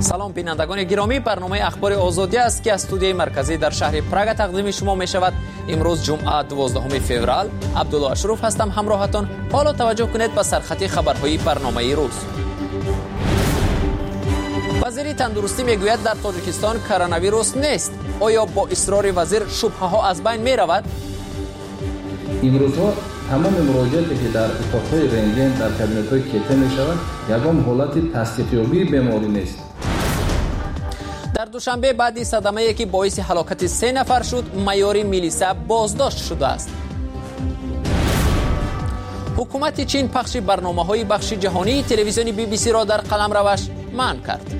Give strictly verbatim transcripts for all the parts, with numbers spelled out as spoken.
سلام بینندگان گرامی، برنامه اخبار آزادی است که از استودیوی مرکزی در شهر پراگ تقدیم شما می شود. امروز جمعه دوازدهم فوریه، عبدالله اشرف هستم همراهتان. حالا توجه کنید به سرخط خبرهای برنامه روز. وزیر تندرستی میگوید در تاجیکستان کرونا ویروس نیست. آیا با اصرار وزیر شبهه ها از بین می رود؟ امروزها تمام مراجعاتی که در اتاق‌های رنگین در کابینت‌های کیته می‌شود یگام حالت تصدیق‌یابی بیماری نیست. در دوشنبه بعدی صدمه‌ای که باعث هلاکت سه نفر شد، مایور میلیسا بازداشت شده است. حکومت چین پخش برنامه‌های بخش جهانی تلویزیون بی بی سی را در قلمروش منع کرد.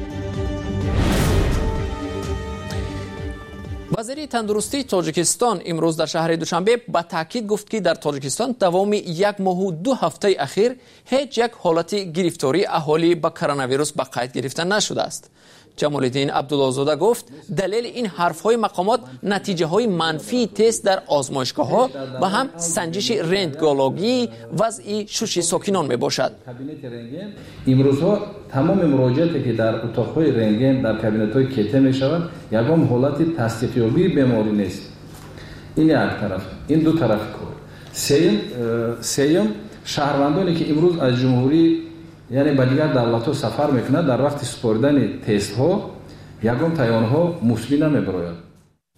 وزیر تندرستی تاجیکستان امروز در شهر دوشنبه با تاکید گفت که در تاجیکستان دوام یک ماه و دو هفته اخیر هیچ یک حالت گرفتاری اهالی با کرونا ویروس به قید گرفته نشده است. جمال الدین عبدالله زاده گفت دلیل این حرف‌های مقامات نتیجه های منفی تست در آزمایشگاه ها و هم سنجش رنتگنولوژی وضع شش ساکنان می باشد. امروزها تمام مراجعاتی که در اتاق‌های رنگین در کابینت‌های کیته می شود یگام حالت تصدیق‌یابی بیماری نیست. این یک طرف، این دو طرف کار. سیم سیم شهروندانی که امروز از جمهوری یعنی به دیگر دولت‌ها سفر میکنند در وقت سپردن تست ها یگام تایان ها مثبت نمیبراید.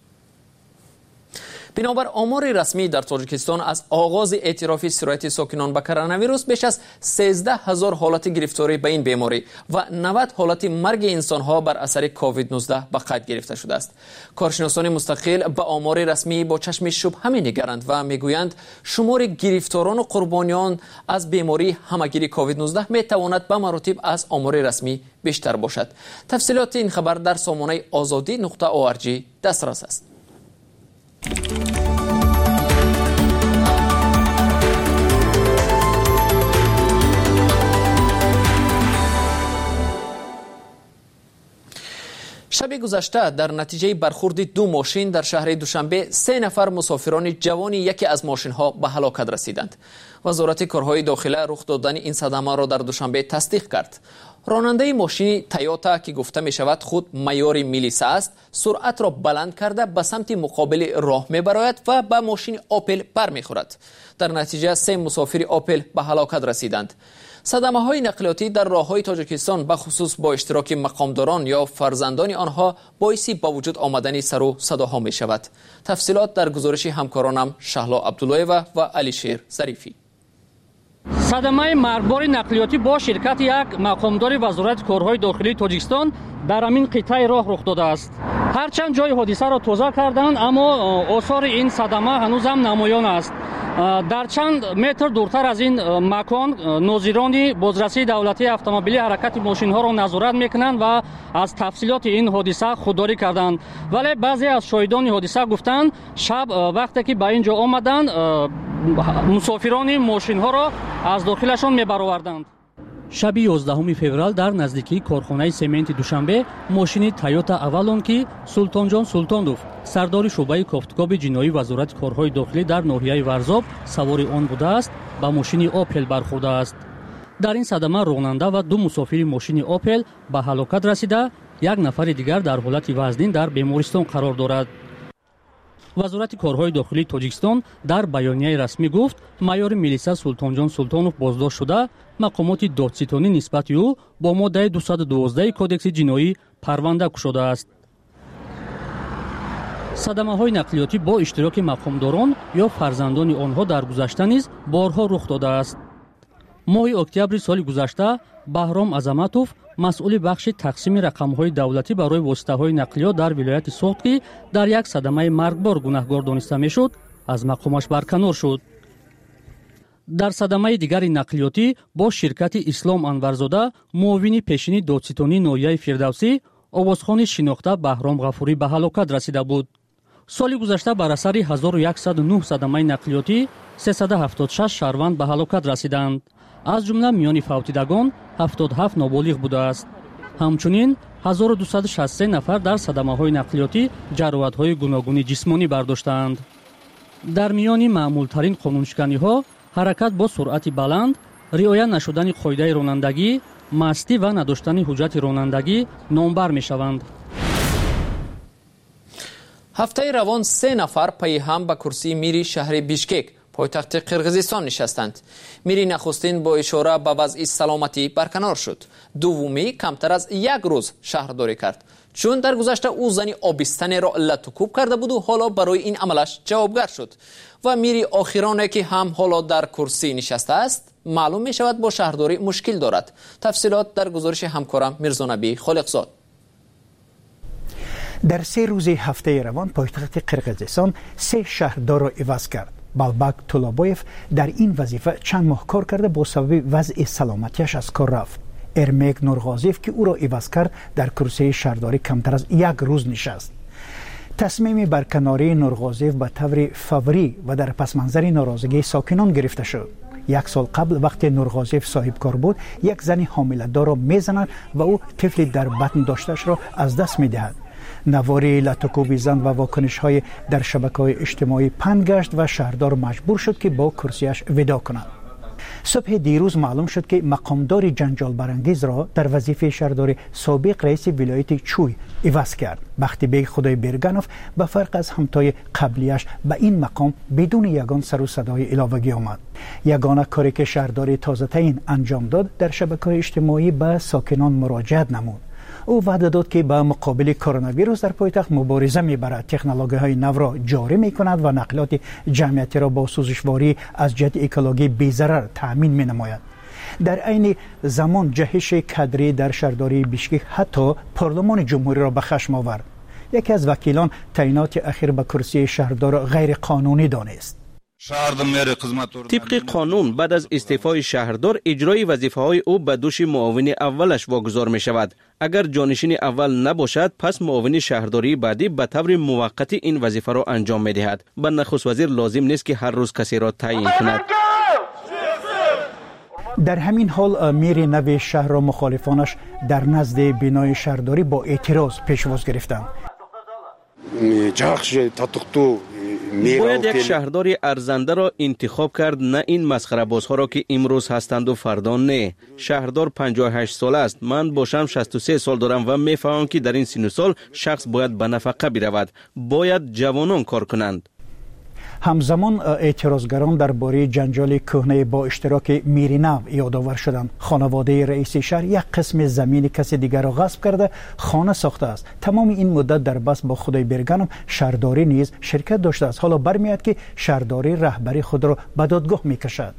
بنابر آمار رسمی در تاجیکستان از آغاز اعتراف سرایت ساکنان به کرونا ویروس بیش از سیزده هزار حالت گرفتاری به این بیماری و نود حالت مرگ انسان ها بر اثر کووید نوزده به قید گرفته شده است. کارشناسان مستقل به آمار رسمی با چشم شبهه می‌نگرند و میگویند شمار گرفتاران و قربانیان از بیماری همگیر کووید نوزده میتواند به مراتب از آمار رسمی بیشتر باشد. تفصیلات این خبر در سامانه آزادی نقطه او آر جی دسترس است. شب گذشته در نتیجه برخورد دو ماشین در شهر دوشنبه سه نفر مسافران جوان یکی از ماشین ها به هلاکت رسیدند. وزارت کارهای داخله رخ دادن این صدمه را در دوشنبه تصدیق کرد. راننده ماشین تویوتا که گفته می شود خود مایور میلیسا است، سرعت را بلند کرده به سمت مقابل راه می براید و به ماشین آپل بر می خورد. در نتیجه سه مسافر آپل به هلاکت رسیدند. صدمه های نقلیاتی در راه های تاجیکستان به خصوص با اشتراک مقامداران یا فرزندان آنها باعث با وجود آمدن سر و صداها می شود. تفصیلات در گزارش همکارانم شهلا عبدالله و علی شیر ظریفی. صدمه مرگبار نقلیاتی با شرکت یک مقامدار وزارت کارهای داخلی تاجیکستان در همین قطعه راه رخ داده است. هرچند جای حادثه را توضیح کردند اما آثار این صدمه هنوز هم نمایان است. در چند متر دورتر از این مکان ناظران بازرسی دولتی اتومبیلی حرکت ماشین ها را نظارت میکنند و از تفصیلات این حادثه خودداری کردند. ولی بعضی از شاهدان حادثه گفتند شب وقتی که به اینجا آمدند مسافران ماشین ها را از داخلشان میبرآوردند. شب یازدهم فوریه در نزدیکی کارخانه سمنت دوشنبه ماشین تویوتا اولون که سلطان جان سلطانوف سردار شعبه کافتگاب جنایی وزارت کارهای داخلی در ناحیه ورزاب سوار آن بوده است با ماشین آپل برخورده است. در این صدمه راننده و دو مسافر ماشین آپل به هلاکت رسیده، یک نفر دیگر در حالت وزنین در بیمارستان قرار دارد. وزارت کارهای داخلی تاجیکستان در بیانیه رسمی گفت مایور میلیسا سلطان جان سلطانوف بازداشت شده، مقامات دادستانی نسبت او با ماده دویست و دوازده کدکس جنایی پرونده گشوده است. صدمه های نقلیاتی با اشتراک مقامداران یا فرزندان آنها در گذشته نیز بارها رخ داده است. ماه اکتبر سال گذشته بهرام عظمتوف مسئول بخش تقسیم رقم‌های دولتی برای واسطه‌های نقلیات در ولایت سوخت که در یک صدمه مرگبار گناهکار دانسته میشد از مقامش برکنار شد. در صدمه دیگر نقلیاتی با شرکت اسلام انورزاده معاون پیشین دادستانی ناحیه فردوسی آوازخوان شناخته بهرام غفوری به هلاکت رسیده بود. سال گذشته بر اثر هزار و صد و نه صدمه نقلیاتی سیصد و هفتاد و شش شهروند به هلاکت رسیدند. از جمله میان فوتیدگان هفتاد و هفت نابالغ بوده است. همچنین هزار و دویست و شصت و سه نفر در صدمه‌های نقلیاتی جراحت‌های گوناگون جسمانی برداشتند. در میان معمول‌ترین قانونشکنی‌ها حرکت با سرعت بلند، риоя нашудани қоидаи ронандагӣ, мастӣ ва надоштани ҳуҷҷати ронандагӣ номбар мешаванд. ҳафтаи равон се нафар пайи ҳам ба курсии мири шаҳри Бишкек, пойтахти Қирғизистон нишастанд. мири нахустин бо ишора ба вазъи саломатӣ барканор шуд. дуввумӣ камтар аз як рӯз шаҳрдорӣ кард, чун дар гузашта ӯ зани обистанеро латукуб карда буду ҳоло барои ин амалаш ҷавобгар шуд. ва мири охироне ки ҳам ҳоло дар курсӣ нишастааст, маълум мешавад бо шаҳрдорӣ мушкил дорад. тафсилот дар гузориши ҳамкорам Мирзонабӣ Холиқзод. дар се рӯзи ҳафтаи равон пойтахти Қирғизистон се шаҳрдорро иваз кард. Балбак Тулобоев дар ин вазифа чанд моҳ кор карда бо сабаби вазъи саломатиаш аз кор рафт. Эрмек Нурғозиев ки ӯро иваз кард дар курсии шаҳрдорӣ камтар аз як рӯз нишаст. тасмими барканории Нурғозиев ба таври фаврӣ ва дар пасманзари норозигии сокинон гирифта шуд. як сол қабл вақте Нурғозиев соҳибкор буд, як зани ҳомиладорро мезанад ва ӯ тифли дар батн доштаашро аз даст медиҳад. навори латукуби зан ва вокунишҳои дар шабакаҳои иҷтимоӣ панд гашт ва шаҳрдор маҷбур шуд ки бо курсияш видо кунад. субҳи дирӯз маълум шуд ки мақомдори ҷанҷолбарангезро дар вазифаи шаҳрдори собиқ раиси вилояти Чуй иваз кард. Бахтибек Худойберганов ба фарқ аз ҳамтои қаблияш ба ин мақом бидуни ягон сару садои иловагӣ омад. ягона коре ки шаҳрдори тозатаин анҷом дод, дар шабакаҳои иҷтимоӣ ба сокинон муроҷиат намуд. ӯ ваъда дод ки ба муқобили коронавирус дар пойтахт мубориза мебарад, технологияҳои навро ҷорӣ мекунад ва нақлиёти ҷамъиятиро бо сӯзишворӣ аз ҷиҳати экологӣ безарар таъмин менамояд. дар айни замон ҷаҳиши кадрӣ дар шаҳрдории Бишкек ҳатто парлумони ҷумҳуриро ба хашм овард. яке аз вакилон таъиноти ахир ба курсии шаҳрдор ғайриқонунӣ донист. طبق قانون بعد از استعفای شهردار اجرای وظیفه‌های او به دوش معاون اولش واگذار می شود. اگر جانشین اول نباشد پس معاون شهرداری بعدی به طور موقت این وظیفه را انجام می دهد. به نخست وزیر لازم نیست که هر روز کسی را تعیین کند. در همین حال میر نو شهر و مخالفانش در نزد بنای شهرداری با اعتراض پیشواز گرفتند. باید یک شهرداری ارزنده را انتخاب کرد، نه این مسخره بازها را که امروز هستند و فردا نه. شهردار پنجاه و هشت سال است، من باشم شصت و سه سال دارم و میفهمم که در این سن سال شخص باید به نفقه برود. باید جوانان کار کنند. همزمان اعتراضگران درباره جنجال کهنه با اشتراک میرینو یادآور شدند. خانواده رئیس شهر یک قسم زمین کسی دیگر را غصب کرده خانه ساخته است. تمام این مدت در بحث با خدایبرگانم شهرداری نیز شرکت داشته است. حالا برمیاد که شهرداری رهبری خود را به دادگاه میکشد.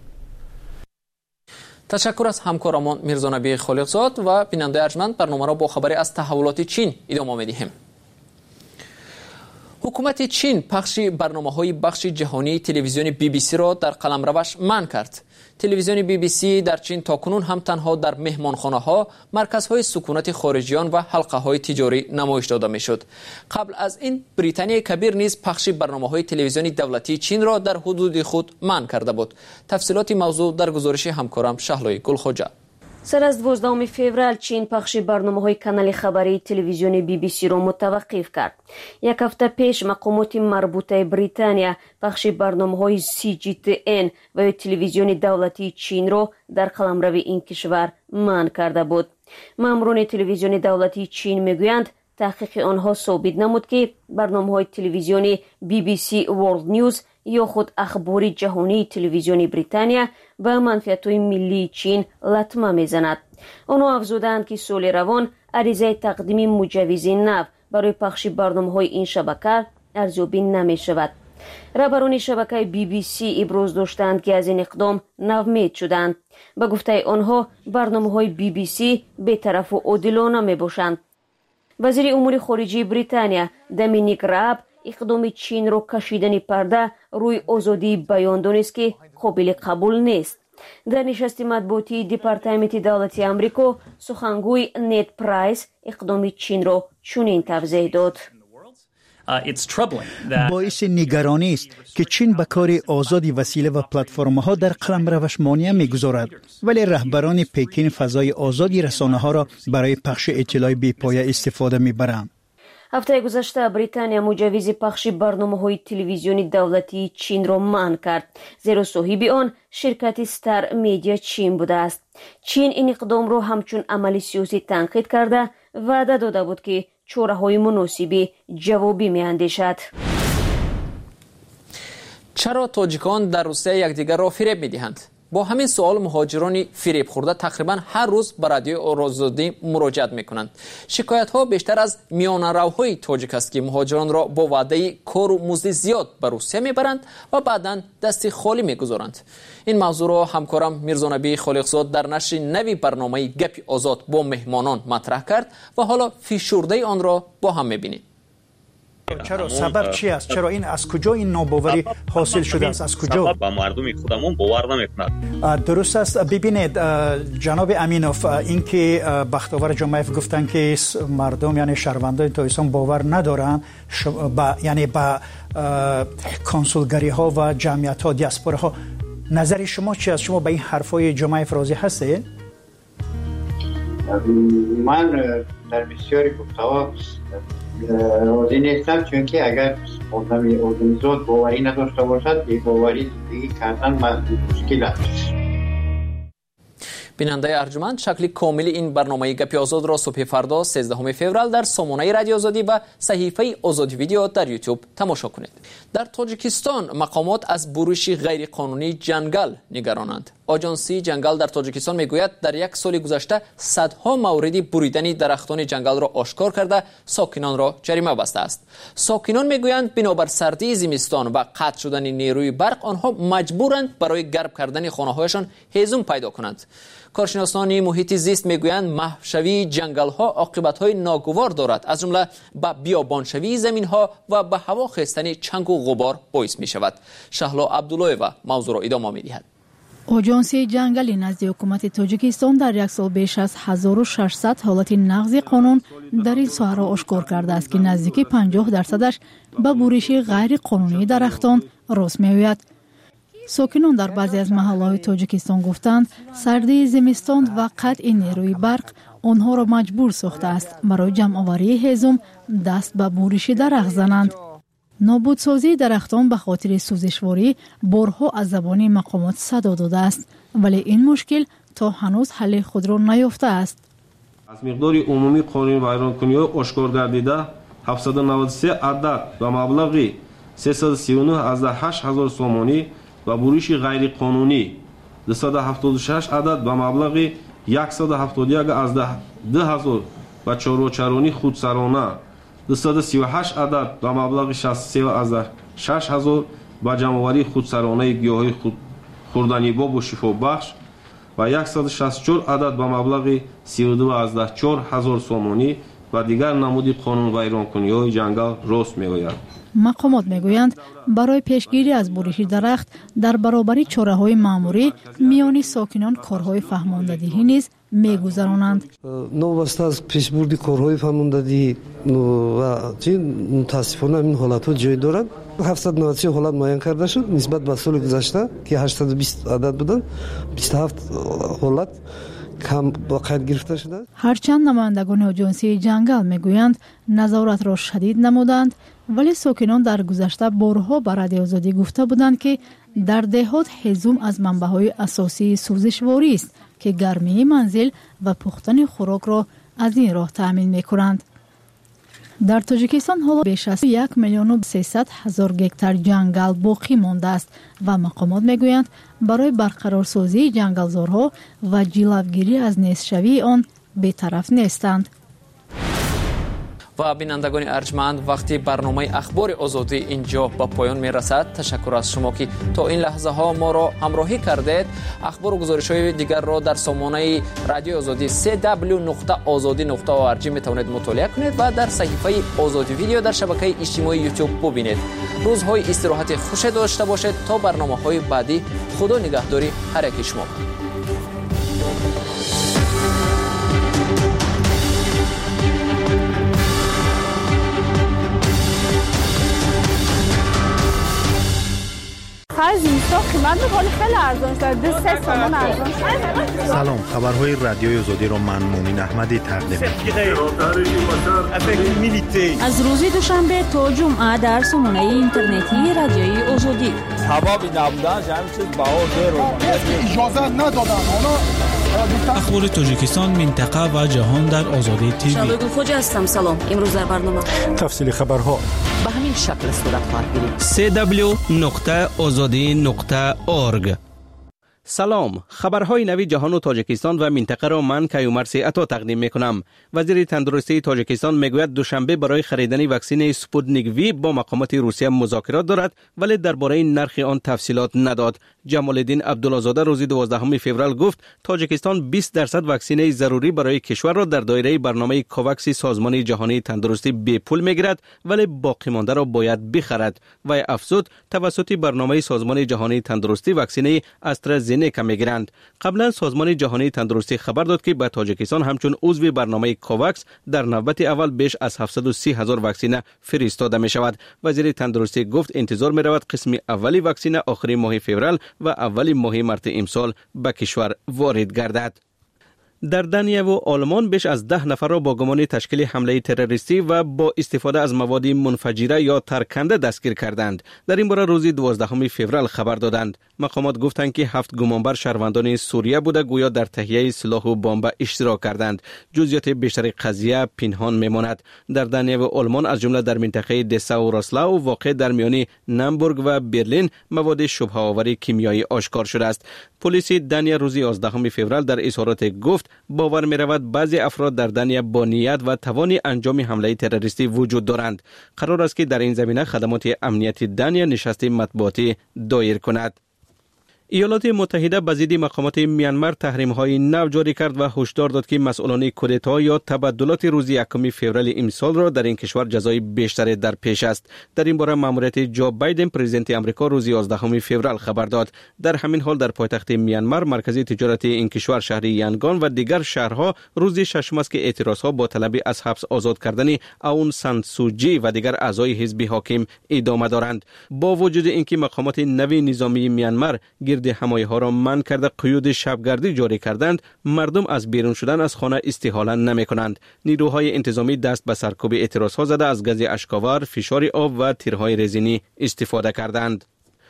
تشکر از همکارمان میرزانبی خالقزاد و بیننده ارجمند. برنامه را با خبری از تحولات چین ادامه میدهیم. حکومت چین پخش برنامه‌های بخش جهانی تلویزیون بی بی سی را در قلمروش منع کرد. تلویزیون بی بی سی در چین تاکنون هم تنها در مهمانخانه‌ها، مرکزهای سکونت خارجیان و حلقه‌های تجاری نمایش داده می‌شد. قبل از این بریتانیای کبیر نیز پخش برنامه‌های تلویزیونی دولتی چین را در حدود خود منع کرده بود. تفصیلات موضوع در گزارش همکارم شهلای گلخوجه. سر از دوازدهم فوریه چین پخش برنامه‌های کانال خبری تلویزیونی بی بی سی را متوقف کرد. یک هفته پیش مقامات مربوطه بریتانیا پخش برنامه‌های سی جی تی ان و تلویزیون دولتی چین را در قلمرو این کشور منع کرده بود. ماموران تلویزیون دولتی چین میگویند تحقیق آنها ثابت نمود که برنامه‌های تلویزیونی بی بی سی ورلد نیوز یا خود اخباری جهانی تلویزیونی بریتانیا و منفعت‌های ملی چین لطمه میزند. آنها افزودند که سال روان عریضه تقدیم مجوز نو برای پخش برنامه‌های این شبکه ارزیابی نمی‌شود. رهبران شبکه بی بی سی ابراز داشتند که از این اقدام ناامید شدند. به گفته آنها برنامه‌های بی بی سی بی‌طرف و عادلانه میباشند. وزیر امور خارجه بریتانیا دامینیک راب اقدام چین را کشیدن پرده روی آزادی بیان دانست که قابل قبول نیست. در نشست مطبوعاتی دپارتمنت دولتی آمریکا سخنگوی نت پرایس اقدام چین را چنین توضیح داد. باعث نگرانی است که چین به کار آزادی وسیله و پلتفرم‌ها در قلمروش مانع می‌گذارد، ولی رهبران پکین فضای آزادی رسانه‌ها را برای پخش اطلاع بی‌پایه استفاده می‌برند. ҳафтаи гузашта британия муҷаввизи пахши барномаҳои телевизиони давлатии чинро манъ кард, зеро соҳиби он ширкати Star Media чин будааст. чин ин иқдомро ҳамчун амали сиёсӣ танқид карда ваъда дода буд ки чораҳои муносиби ҷавобӣ меандешад. чаро тоҷикон дар Русия якдигарро фиреб медиҳанд? با همین سوال مهاجران فریب خورده تقریبا هر روز به رادیو آزادی مراجعت میکنند. شکایت ها بیشتر از میانه‌روهای تاجیک است که مهاجران را با وعده کار و مزد زیاد به روسیه میبرند و بعدا دست خالی میگذارند. این موضوع را همکارم میرزانبی خالقزاد در نشر نوی برنامه گپ آزاد با مهمانان مطرح کرد و حالا فیشورده آن را با هم میبینیم. چرا سبب چی است؟ چرا این از کجا این ناباوری حاصل شده است؟ از کجا؟ با مردم خودمون باور نمیکنند. درست است. ببینید جناب امینوف، اینکه بختاور جمعیف گفتن که مردم یعنی شهروندان تاجیکستان باور ندارن با یعنی با کنسولگری ها و جمعیت ها دیاسپورا ها، نظر شما چی است؟ شما به این حرفای جمعیف راضی هستید؟ من در بسیاری گفته‌ها راضی نیستم، چون که اگر ارگانیزات باوری نداشته باشد به باوری زندگی کردن مشکل است. بیننده ارجمند، شکل کامل این برنامه گپی آزاد را صبح فردا سیزدهم فوریه در سامانه رادیو آزادی و صحیفه آزادی ویدیو در یوتیوب تماشا کنید. در تاجیکستان مقامات از بروش غیر قانونی جنگل نگرانند. آژانسی جنگل در تاجیکستان میگوید در یک سال گذشته صدها مورد بریدن درختان جنگل را آشکار کرده ساکنان را جریمه بسته است. ساکنان میگویند بنابر سردی زمستان و قطع شدن نیروی برق آنها مجبورند برای گرم کردن خانه‌هایشان هیزم پیدا کنند. کارشناسان محیط زیست میگویند محوشوی جنگل ها عاقبت‌های ناگوار دارد، از جمله به بیابانشوی زمین ها و به هوا خیستن چنگ و غبار باعث می شود. شهلا عبدالله و موضوع را ادامه می دهد. آژانسی جنگلی نزد حکومت تاجیکستان در یک سال بیش از هزار و ششصد حالت نقض قانون در این ساحه را آشکار کرده است که نزدیک پنجاه درصدش به بریش غیر قانونی درختان راست می‌آید. ساکنان در بعضی از محله‌های تاجیکستان گفتند سردی زمستان و قطع نیروی برق آنها را مجبور ساخته است برای جمع‌آوری هیزم دست به بریش درخت زنند. نابودسازی درختان به خاطر سوزشواری بارها از زبان مقامات صدا داده است، ولی این مشکل تا هنوز حل خود را نیافته است. از مقدار عمومی قانون ویرانکنی‌ها آشکار گردیده هفتصد و نود و سه عدد و مبلغ سیصد و سی و نه از هشت هزار سومانی و بریش غیر قانونی دویست و هفتاد و شش عدد و مبلغ صد و هفتاد و یک از ده هزار و چهارچرانی خودسرانه، دویست و سی و هشت عدد و مبلغ شصت و سه از شش هزار و جمع‌آوری خودسرانه گیاهی خود خوردنی باب و شفا بخش و صد و شصت و چهار عدد و مبلغ سی و دو از چهار هزار سومانی و دیگر نمودی قانون ویرانکنی‌های جنگل راست می‌آید. مقامات میگویند برای پیشگیری از بریش درخت در برابر چاره‌های مأموری میان ساکنان کارهای فهماندهی نیز میگذرانند. نوبسته از پیشبرد کارهای فهماندهی و چه متاسفانه این حالت‌ها جای دارد. هفتصد و نود و سه حالت معین کرده شد نسبت به سال گذشته که هشتصد و بیست عدد بودند، بیست و هفت حالت کم با قید گرفته شده. هرچند نمایندگان آژانسی جنگل میگویند نظارت را شدید نمودند، ولی ساکنان در گذشته بارها به رادیو آزادی گفته بودند که در دهات هیزم از منبع‌های اساسی سوزشواری است که گرمی منزل و پختن خوراک را از این راه تأمین می‌کنند. در تاجیکستان حالا بیش از یک میلیون و سیصد هزار گکتار جنگل باقی مانده است و مقامات میگویند برای برقرارسازی جنگلزارها و جلوگیری از نیست‌شوی آن بی‌طرف نیستند. و بینندگان ارجمند، وقتی برنامه اخبار آزادی اینجا با پایان می رسد. تشکر از شما که تا این لحظه ها ما را همراهی کردید. اخبار و گزارش های دیگر را در سامانه رادیو آزادی سه دبلیو نقطه آزادی نقطه او ار جی می توانید مطالعه کنید و در صحیفه آزادی ویدیو در شبکه اجتماعی یوتیوب ببینید. روزهای استراحت خوش داشته باشید تا برنامه های بعدی. خدا نگهداری هر یک شما. هر تا قیمت ولی خیلی ارزان شد. دو سه تومان ارزان شد. سلام، خبرهای رادیوی آزادی را من مومن احمدی تقدیم می‌کنم. از روز دوشنبه تا جمعه در سامانه اینترنتی رادیوی آزادی. هوا بی نبودن همین چیز باور رو اجازه ندادن. اخبار تاجیکستان، منطقه و جهان در آزادی تیوی. شادو خوج هستم. سلام. امروز در برنامه تفصیل خبرها به همین شکل صورت خواهد گرفت. سی دبلیو نقطه آزادی نقطه اورگ. سلام، خبرهای نوی جهان و تاجیکستان و منطقه را من کیومرثی عطا تقدیم میکنم. وزیر تندرستی تاجیکستان میگوید دوشنبه برای خریدن واکسن سپوتنیک وی با مقامات روسیه مذاکرات دارد، ولی درباره نرخ آن تفصیلات نداد. جمال الدین عبدالله‌زاده روز دوازدهم فوریه گفت تاجیکستان بیست درصد واکسن ضروری برای کشور را در دایره برنامه کوواکس سازمان جهانی تندرستی به پول میگیرد، ولی باقی مانده را باید بخرد. و افزود توسط برنامه سازمان جهانی تندرستی واکسن استرازنیکا میگیرند. قبلا سازمان جهانی تندرستی خبر داد که به تاجیکستان همچون عضو برنامه کوواکس در نوبت اول بیش از هفتصد و سی هزار واکسن فرستاده می شود. وزیر تندرستی گفت انتظار می رود قسم اولی واکسن آخر ماه فوریه و اولی ماه مارس امسال به کشور وارد گردد. در دانیا و آلمان بیش از ده نفر را با گمان تشکیل حمله تروریستی و با استفاده از مواد منفجره یا ترکننده دستگیر کردند. در این باره روز دوازدهم فوریه خبر دادند. مقامات گفتند که هفت گمانبر شهروندان سوریه بوده، گویا در تهیه سلاح و بمب اشتراک کردند. جزئیات بیشتر قضیه پنهان میماند. در دانیا و آلمان از جمله در منطقه دساو و راسلاو واقع در میان نامبورگ و برلین مواد شبهه آور کیمیایی آشکار شده است. پلیس دانیا روز یازدهم فوریه در اظهارات گفت باور می رود بعضی افراد در دانیا با نیت و توان انجام حمله تروریستی وجود دارند. قرار است که در این زمینه خدمات امنیتی دانیا نشست مطبوعاتی دایر کند. ایالات متحده به ضد مقامات میانمار تحریم‌های نو جاری کرد و هشدار داد که مسئولان کودتا یا تبدلات روز یکم فوریه امسال را در این کشور جزای بیشتری در پیش است. در این باره ماموریت جو بایدن پرزیدنت آمریکا روز یازدهم فوریه خبر داد. در همین حال در پایتخت میانمار مرکزی تجارتی این کشور شهر یانگان و دیگر شهرها روز ششم است که اعتراضها با طلب از حبس آزاد کردن اون سان سو چی و دیگر اعضای حزب حاکم ادامه دارند. با وجود اینکه مقامات نوی نظامی میانمار حمایه ها را منع کرده قیود شبگردی جاری کردند، مردم از بیرون شدن از خانه استحاله نمی کنند. نیروهای انتظامی دست به سرکوب اعتراض ها زده از گاز اشکاور، فشار آب و تیرهای رزینی استفاده کردند.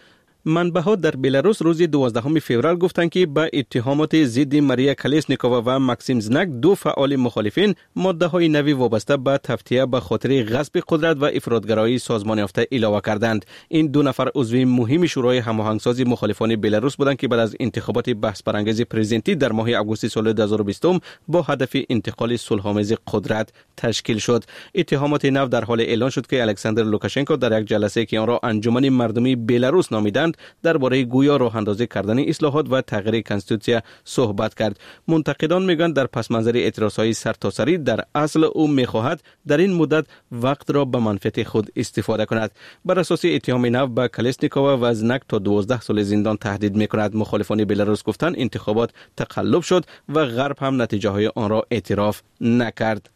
منبع‌ها در بلاروس روز دوازدهم فوریه گفتند که با اتهامات ضد ماریا کالشنیکووا و ماکسیم زنک دو فعال مخالفین ماده‌های نوی وابسته به تفتیه به خاطر غصب قدرت و افراطگرایی سازمان یافته اضافه کردند. این دو نفر عضو مهم شورای هماهنگسازی مخالفان بلاروس بودند که بعد از انتخابات بحث برانگیز پرزیدنتی در ماه آگوست سال دو هزار و بیست با هدف انتقال صلح‌آمیز قدرت تشکیل شد. اتهامات نو در حال اعلان شد که الکساندر لوکاشنکو در یک جلسه که آن را انجمن مردمی بلاروس نامیدند درباره گویا راه اندازی کردن اصلاحات و تغییر کنستیتوسیا صحبت کرد. منتقدان میگن در پس منظر اعتراضهای سرتاسری در اصل او میخواهد در این مدت وقت را به منفعت خود استفاده کند. بر اساس اتهام نو به کالشنیکووا و زنک تا دوازده سال زندان تهدید میکند. مخالفان بلاروس گفتند انتخابات تقلب شد و غرب هم نتیجه های آن را اعتراف نکرد.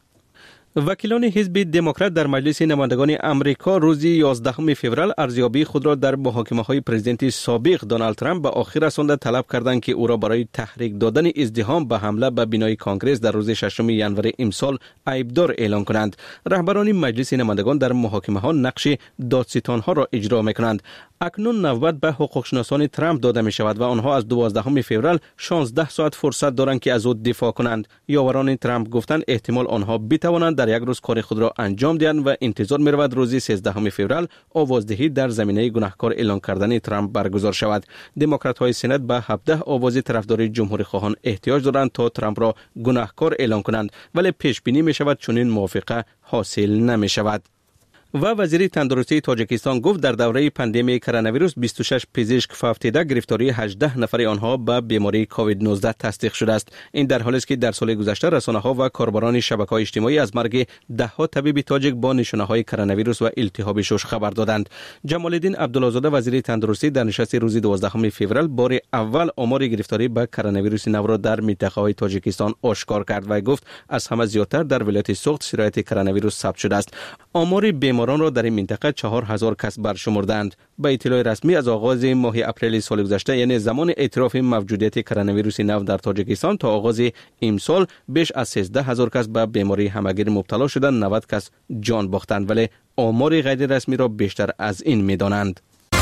وکیلان حزب دموکرات در مجلس نمایندگان امریکا روز یازدهم فوریه ارزیابی خود را در محاکمه‌های پرزیدنت سابق دونالد ترامپ به آخر رسانده طلب کردند که او را برای تحریک دادن ازدحام به حمله به بنای کانگرس در روز ششم ژانویه امسال عیبدار اعلان کنند. رهبران مجلس نمایندگان در محاکمه‌ها نقش دادستان‌ها را اجرا می‌کنند. اکنون نوبت به حقوقشناسان ترامپ داده می شود و آنها از دوازدهم فوریه شانزده ساعت فرصت دارند که از او دفاع کنند. یاوران ترامپ گفتند احتمال آنها بتوانند در یک روز کار خود را انجام دهند و انتظار می رود روز سیزدهم فوریه آوازدهی در زمینه گناهکار اعلان کردن ترامپ برگزار شود. دموکرات های سنات به هفده آواز طرفدار جمهوری خواهان احتیاج دارند تا ترامپ را گناهکار اعلان کنند، ولی پیش بینی می شود چنین موافقه حاصل نمی شود. و وزیر تندرستی تاجیکستان گفت در دوره پاندمی کرونا ویروس بیست و شش پزشک فوتیده، گرفتاری هجده نفر آنها به بیماری کووید نوزده تصدیق شده است. این در حالی است که در سال گذشته رسانه‌ها و کاربران شبکه‌های اجتماعی از مرگ ده‌ها طبیب تاجیک با نشانه‌های کرونا ویروس و التهاب شش خبر دادند. جمال الدین عبدالله‌زاده وزیر تندرستی در نشست روز دوازدهم فوریه بار اول آمار گرفتاری به کرونا ویروس نو را در منطقه‌های تاجیکستان آشکار کرد و گفت از همه زیاتر در ولایت سوخت سرایت کرونا ویروس ثبت شده است. آمار بیماری بیماران را در این منطقه چهار هزار کس برشمردند. به اطلاع رسمی از آغاز ماه اپریل سال گذشته، یعنی زمان اعتراف موجودیت کرونا ویروس نو در تاجیکستان تا آغاز امسال، بیش از سیزده هزار کس به بیماری همگیر مبتلا شدند، نود کس جان باختند، ولی آمار غیر رسمی را بیشتر از این می‌دانند.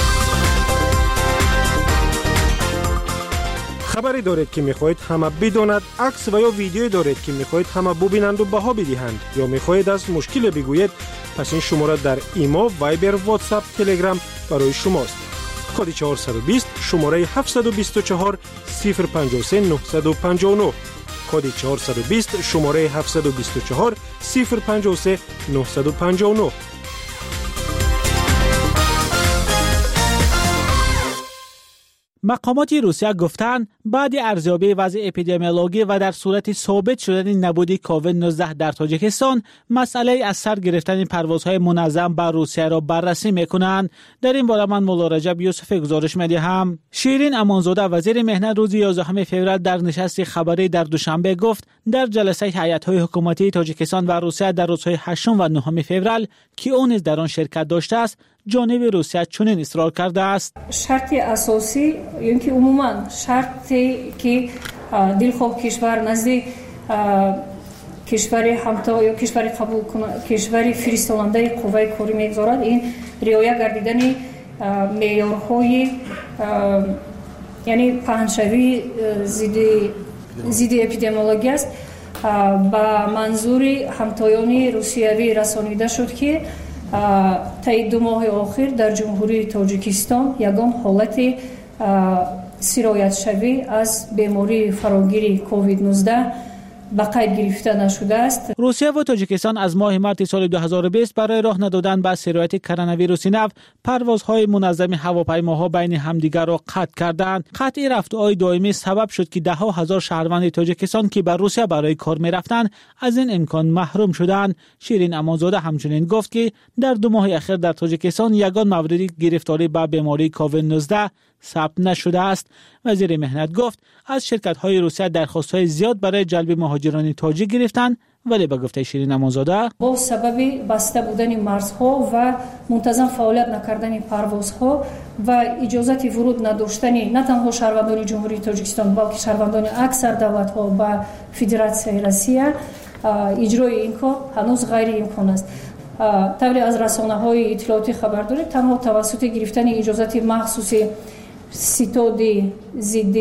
خبری دارید که می‌خواهید همه بداند، عکس و یا ویدیویی دارید که می‌خواهید همه ببینند و بها بدهند، یا می‌خواهید از مشکل بگویید، پس این شماره در ایما، وایبر، واتساپ، تلگرام برای شماست. کد چهارصد و بیست شماره هفتصد و بیست و چهار صفر پنجاه و سه نهصد و پنجاه و نه. کد چهارصد و بیست شماره هفتصد و بیست و چهار صفر پنجاه و سه نهصد و پنجاه و نه. مقامات روسیه گفتند بعد ارزیابی وضع اپیدمیولوژی و در صورت ثابت شدن نبود کووید نوزده در تاجیکستان، مسئله از سر گرفتن پروازهای منظم بر روسیه را بررسی میکنند. در این باره من مولا رجب یوسف گزارش میدهم. شیرین امانزاده وزیر مهنت روز یازدهم فوریه در نشست خبری در دوشنبه گفت در جلسه هیئت‌های حکومتی تاجیکستان و روسیه در روزهای هشتم و نهم فوریه که او نیز در آن شرکت داشته است، جانب روسیه چنین اصرار کرده است. شرط اساسی یعنی که عموما شرطی که دلخواه کشور نزد کشور همتا یا کشور قبول کننده کشور فرستاننده قوه کاری میگذارد، این رعایت گردیدن معیارهای یعنی پنهانشوی ضد ضد اپیدمیولوژی است. با منظور همتایان روسیوی رسانیده شد که طی دو ماه آخر در جمهوری تاجیکستان یگان حالت سرایت شوی از بیماری فراگیر کووید نوزده به قید گرفته نشده است. روسیه و تاجیکستان از ماه مارس سال دو هزار و بیست برای راه ندادن به سرایت کرونا ویروس نو پروازهای منظم هواپیماها بین همدیگر را قطع کردند. قطع رفته‌های دائمی سبب شد که ده ها هزار شهروند تاجیکستان که به روسیه برای کار می‌رفتند از این امکان محروم شدند. شیرین امانزاده همچنین گفت که در دو ماه اخیر در تاجیکستان یگان مورد گرفتاری به بیماری کووید نوزده ثبت نشده است. وزیر مهنت گفت از شرکت‌های روسیه درخواست‌های زیاد برای جلب مهاجران تاجیک گرفتند، ولی به گفته شیرین امانزاده با سبب بسته بودن مرزها و منتظم فعالیت نکردن پروازها و اجازت ورود نداشتن نه تنها شهروندان جمهوری تاجیکستان بلکه شهروندان اکثر دولت‌ها با فدراسیون روسیه اجرای این کار هنوز غیر امکان است. طوری از رسانه‌های اطلاعاتی خبر داریم تنها توسط گرفتن اجازت مخصوص ستاد ضد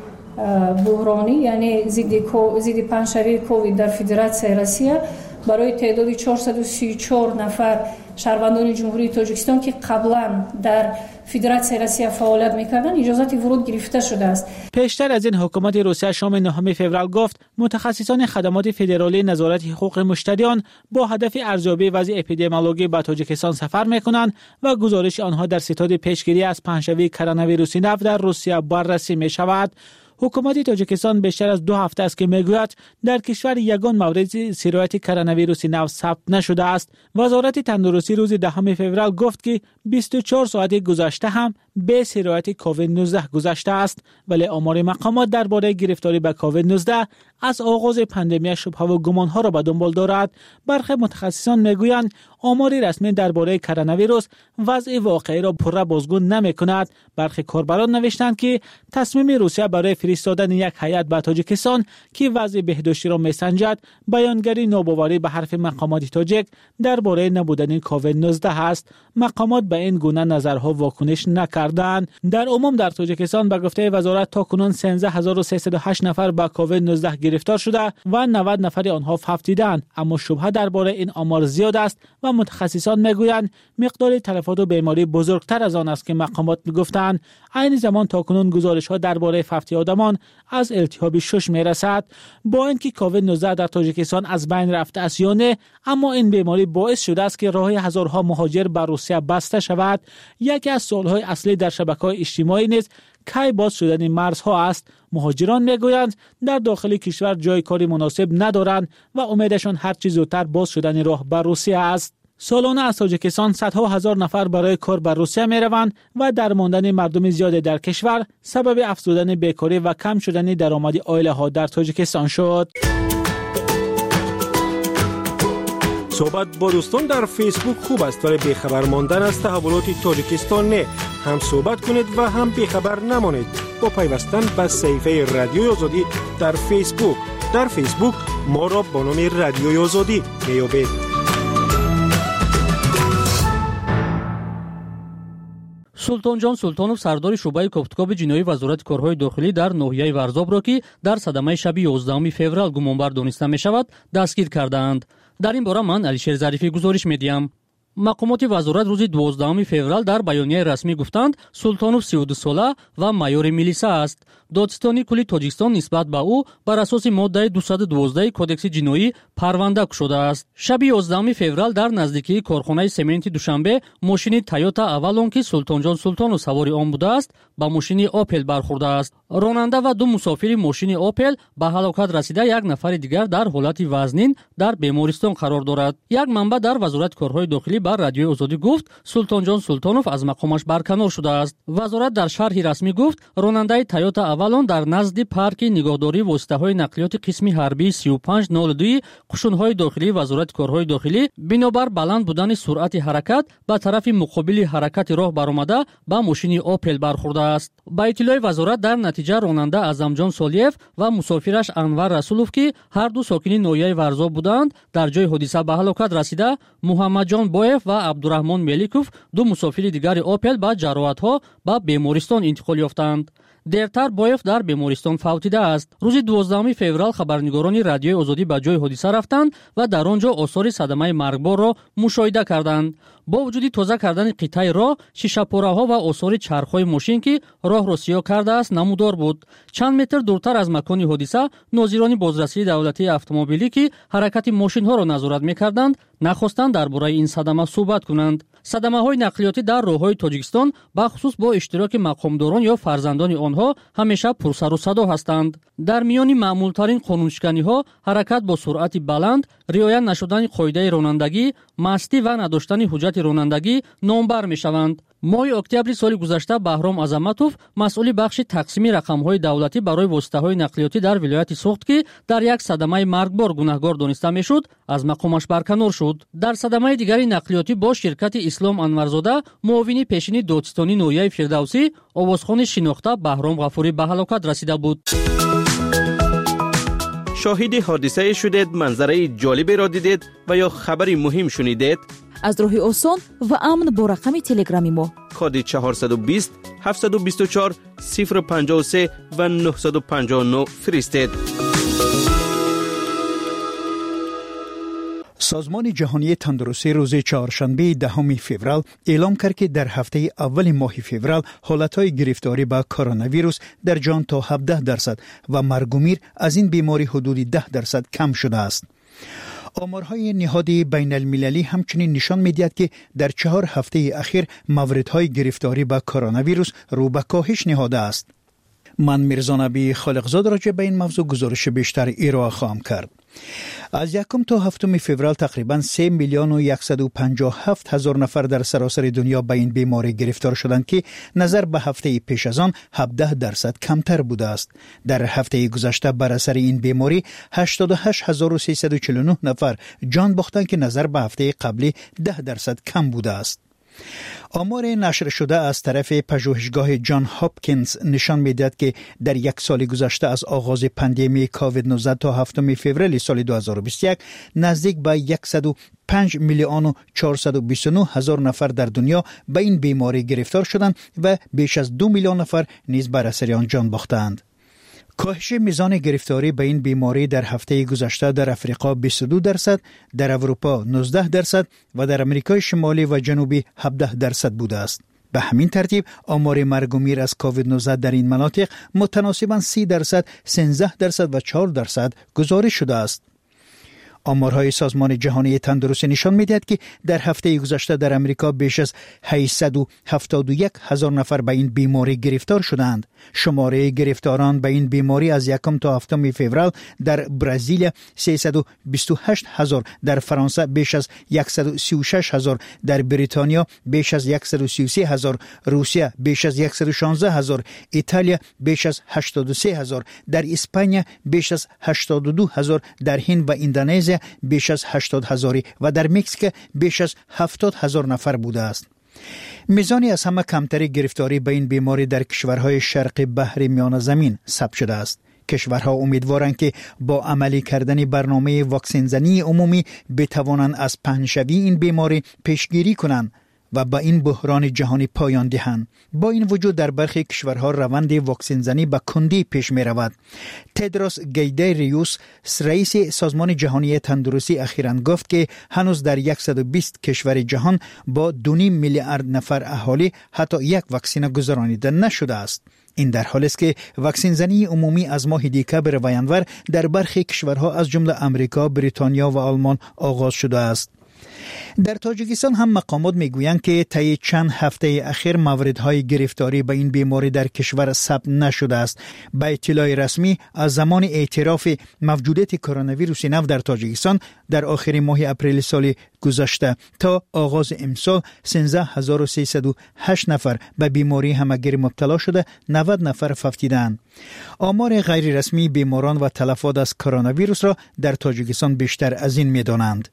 بحرانی یعنی ضد ضد پنهانشوی کووید در فدراسیون روسیه برای تعداد چهارصد و سی و چهار نفر شهروندان جمهوری تاجیکستان که قبلا در فدراسیون روسیه فعالیت می‌کردند اجازت ورود گرفته شده است. پیشتر از این حکومت روسیه شام نهم فوریه گفت متخصصان خدمات فدرالی نظارت حقوق مشتریان با هدف ارزیابی وضع اپیدمیولوژی به تاجیکستان سفر می‌کنند و گزارش آنها در ستاد پیشگیری از پنهانشوی کرونا ویروس نو در روسیه بررسی می‌شود. حکومت تاجیکستان بیشتر از دو هفته است که میگوید در کشور یگان مورد سرایت کرونا ویروس نو ثبت نشده است. وزارت تندرستی روز دهم فوریه گفت که بیست و چهار ساعت گذشته هم به سرایت کووید نوزده گذشته است، ولی آمار مقامات درباره گرفتاری به کووید نوزده از آغاز پاندمی شبهه و گمانها را به دنبال دارد. برخی متخصصان میگویند آمار رسمی درباره کرونا ویروس وضع واقعی را پوره بازگو نمی‌کند. برخی کاربران نوشتند که تصمیم روسیه برای فرستادن یک هیئت به تاجیکستان که وضع بهداشتی را میسنجد بیانگری ناباوری به حرف مقامات تاجیک درباره نبودن کووید نوزده است. مقامات به این گونه نظرها واکنش نکردند. در عموم در تاجیکستان به گفته وزارت تاکنون سیزده هزار و سیصد و هشت نفر به کووید نوزده گرفتار شده و نود نفر آنها فوت دیدند، اما شبهه درباره این آمار زیاد است و متخصصان میگویند مقدار تلفات و بیماری بزرگتر از آن است که مقامات میگفتند. عین زمان تاکنون گزارش ها درباره فوتی آدمان از التهاب شش میرسد. با اینکه کووید نوزده در تاجیکستان از بین رفته است یا نه، اما این بیماری باعث شده است که راه هزارها مهاجر به روسیه بسته شود. یکی از سوالهای اصلی در شبکه‌های اجتماعی نیز کی باز شدن مرزها است. مهاجران میگویند در داخل کشور جای کاری مناسب ندارند و امیدشان هر چه زودتر باز شدن راه به روسیه است. سالانه از تاجیکستان صدها هزار نفر برای کار به روسیه می روند و درماندن مردم زیاد در کشور سبب افزودن بیکاری و کم شدن درآمد عائله ها در تاجیکستان شد. صحبت با دوستان در فیسبوک خوب است ولی بیخبر ماندن از تحولات تاجیکستان نه. هم صحبت کنید و هم بیخبر نمانید با پیوستن به صفحه رادیوی آزادی در فیسبوک. در فیسبوک ما را با نام رادیوی آزادی میابید. سلطان جان سلطانوف سردار شعبه کوفتکاب جنایی وزارت کارهای داخلی در ناحیه ورزاب را که در صدمه شب یازدهم فوریه گمانبر دانسته می شود دستگیر کردند. در این باره من علیشیر ظریفی گزارش میدیم. مقامات وزارت روز دوازدهم فوریه در بیانیه رسمی گفتند سلطانوف سی و دو ساله و مایور میلیسا است. دادستانی کلی تاجیکستان نسبت به او بر اساس ماده دویست و دوازده کدکس جنایی پرونده شده است. شب یازدهم فوریه در نزدیکی کارخانه سمنت دوشنبه ماشین تویوتا اولون که سلطان جان سلطانوف سواری آن بوده است با ماشین اوپل برخورده است. راننده و دو مسافر ماشین اوپل به هلاکت رسیده، یک نفر دیگر در حالت وزنین در بیمارستان قرار دارد. یک منبع در وزارت کارهای داخلی بر رادیوی آزادی گفت سلطان جان سلطانوف از مقامش برکنار شده است. وزارت در شرحی رسمی گفت راننده تویوتا اولون در نزد پارک نگهداری واسطه‌های نقلیات قسمی حربی سی و پنج صفر دو قشون‌های داخلی وزارت کارهای داخلی بنابر بلند بودن سرعت حرکت به طرف مقابل حرکت راه برآمده با ماشین اوپل برخورده است. با اطلاع وزارت در نتیجه راننده اعظمجان سالیف و مسافرش انور رسولوف که هر دو ساکنین ناحیه ورزاب بودند در جای حادثه به هلاکت رسیده. محمد جان بویف و عبدالرحمن ملیکوف دو مسافر دیگر اوپل با جراحت‌ها به بیمارستان انتقال یافتند. دیرتر بویف در بیمارستان فوتیده است. روز دوازدهم فوریه خبرنگاران رادیوی آزادی به جای حادثه رفتند و در آنجا آثار صدمه مرگبار را مشاهده کردند. با وجود تازه کردن قطعه راه، شیشه پاره‌ها و آثار چرخ‌های ماشین که راه را سیاه کرده است نمودار بود. چند متر دورتر از مکان حادثه ناظران بازرسی دولتی اتومبیلی که حرکت ماشین‌ها را نظارت می‌کردند نخواستند درباره این صدمه صحبت کنند. صدمه‌های نقلیاتی در راه‌های تاجیکستان به خصوص با اشتراک مقامداران یا فرزندان آنها همیشه پرسر و صدا هستند. در میان معمول‌ترین قانونشکنی‌ها حرکت با سرعت بلند، رعایت نشدن قاعده رانندگی، مستی و نداشتن حجت رانندگی نامبر می‌شوند. ماه اکتبر سال گذشته بهرام عظمتوف مسئول بخش تقسیم رقم‌های دولتی برای واسطه‌های نقلیاتی در ولایت سوخت که در یک صدمه مرگبار گناهکار دانسته میشد از مقامش برکنار شد. در صدمه دیگری نقلیاتی با شرکت اسلام انورزاده معاون پیشین دادستانی ناحیه فردوسی آوازخوان شناخته بهرام غفوری به هلاکت رسیده بود. شاهد حادثه شدید، منظره جالبی را دیدید و یا خبری مهم شنیدید؟ از راه آسان و امن با رقم تلگرامی ما کد چهارصد و بیست هفتصد و بیست و چهار صفر پنجاه و سه و نهصد و پنجاه و نه فرستید. سازمان جهانی تندرستی روز چهارشنبه دهم فوریه اعلام کرد که در هفته اول ماه فوریه حالتهای گرفتاری با کرونا ویروس در جهان تا هفده درصد و مرگ و میر از این بیماری حدود ده درصد کم شده است. آمارهای نهاد بین المللی همچنین نشان می‌دهد که در چهار هفته اخیر موردهای گرفتاری با کرونا ویروس رو به کاهش نهاده است. من میرزا نبی خالقزاد راجع به این موضوع گزارش بیشتر ارائه خواهم کرد. از یکم تا هفتم فوریه تقریباً سه میلیون و صد و پنجاه و هفت هزار نفر در سراسر دنیا به این بیماری گرفتار شدند که نظر به هفته پیش از آن هفده درصد کمتر بوده است. در هفته گذشته بر اثر این بیماری هشتاد و هشت هزار و سیصد و چهل و نه نفر جان باختند که نظر به هفته قبلی ده درصد کم بوده است. آمار نشر شده از طرف پژوهشگاه جان هاپکینز نشان می‌دهد که در یک سال گذشته از آغاز پاندمی کووید نوزده تا هفتم فوریه سال دو هزار و بیست و یک نزدیک به صد و پنج میلیون و چهارصد و بیست و نه هزار نفر در دنیا به این بیماری گرفتار شدند و بیش از دو میلیون نفر نیز بر اثر آن جان باختند. کاهش میزان گرفتاری به این بیماری در هفته گذشته در افریقا بیست و دو درصد، در اروپا نوزده درصد و در امریکای شمالی و جنوبی هفده درصد بوده است. به همین ترتیب آمار مرگ و میر از کووید نوزده در این مناطق متناسباً سی درصد، سیزده درصد و چهار درصد گزارش شده است. آمارهای سازمان جهانی تندرستی نشان می‌دهد که در هفته گذشته در امریکا بیش از هشتصد و هفتاد و یک هزار نفر به این بیماری گرفتار شدند. شماره گرفتاران به این بیماری از یکم تا هفتم فوریه در برزیل سیصد و بیست و هشت هزار، در فرانسه بیش از صد و سی و شش هزار، در بریتانیا بیش از صد و سی و سه هزار، روسیه بیش از صد و شانزده هزار، ایتالیا بیش از هشتاد و سه هزار، در اسپانیا بیش از هشتاد و دو هزار، در هند و اندونزی اندونزیا بیش از هشتاد هزار و در مکزیک بیش از هفتاد هزار نفر بوده است. میزانی از همه کمتری گرفتاری به این بیماری در کشورهای شرق بحر میانه زمین ثبت شده است. کشورها امیدوارند که با عملی کردن برنامه واکسن زنی عمومی بتوانند از پهنشوی این بیماری پیشگیری کنند و با این بحران جهانی پایان دهند. با این وجود در برخی کشورها روند واکسن زنی به کندی پیش می رود. تدروس گیبریوس رئیس سازمان جهانی تندرستی اخیراً گفت که هنوز در صد و بیست کشور جهان با دو میلیارد نفر اهالی حتی یک واکسن گذرانیده نشده است. این در حالی است که واکسن زنی عمومی از ماه دسامبر ویانور در برخی کشورها از جمله امریکا، بریتانیا و آلمان آغاز شده است. در تاجیکستان هم مقامات میگویند که طی چند هفته اخیر موردهای گرفتاری به این بیماری در کشور ثبت نشده است. با اطلاع رسمی از زمان اعتراف موجودیت کرونا ویروس نو در تاجیکستان در آخر ماه اپریل سال گذشته تا آغاز امسال سیزده هزار و سیصد و هشت نفر به بیماری همگیر مبتلا شده، نود نفر فوتیدند. آمار غیر رسمی بیماران و تلفات از کرونا ویروس را در تاجیکستان بیشتر از این می‌دانند.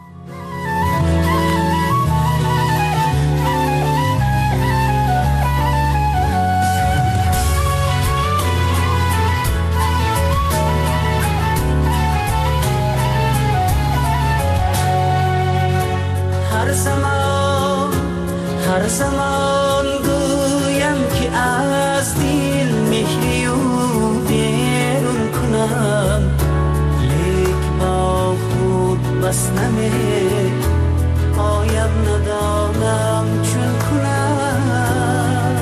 هر زمان گویم که از دل مهری و بیرون کنم، لیک با خود بس نمیره پایم ندانم چون کنم.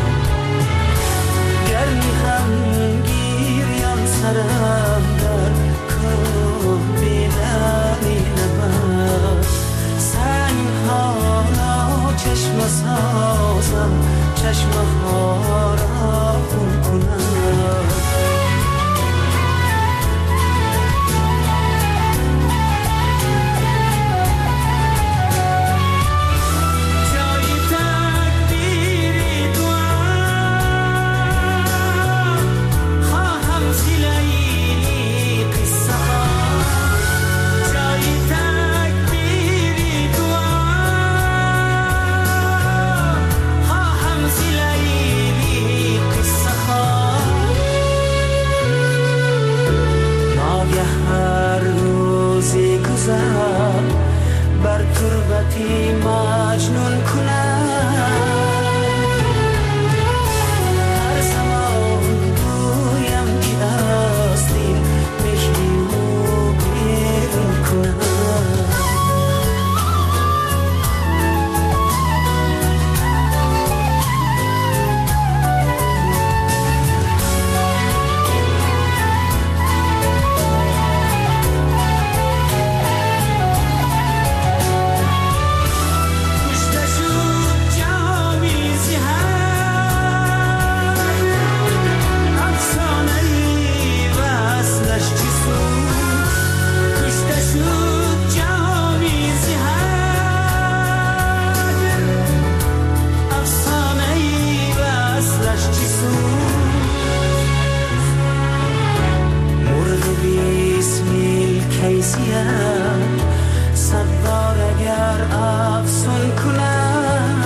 گرمی هم گیریان سرم در کن بیدانی نبر، سنگ ها چشم سازم چشم ها را خون کنم. جای تقدیری دوام خواهم زیلی قصه ها، جای تقدیری دوام بر تربتی مجنون کنم. هر زمان گویم که از دل مهری و بیرون کنم. صدبار اگر افسون کنم،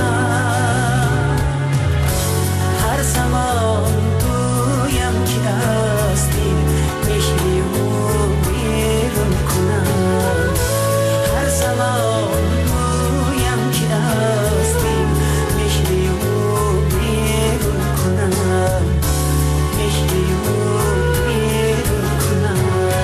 هر زمان گویم که از دل مهری و بیرون کنم. هر زمان گویم که از دل مهری و بیرون کنم، مهری و بیرون کنم.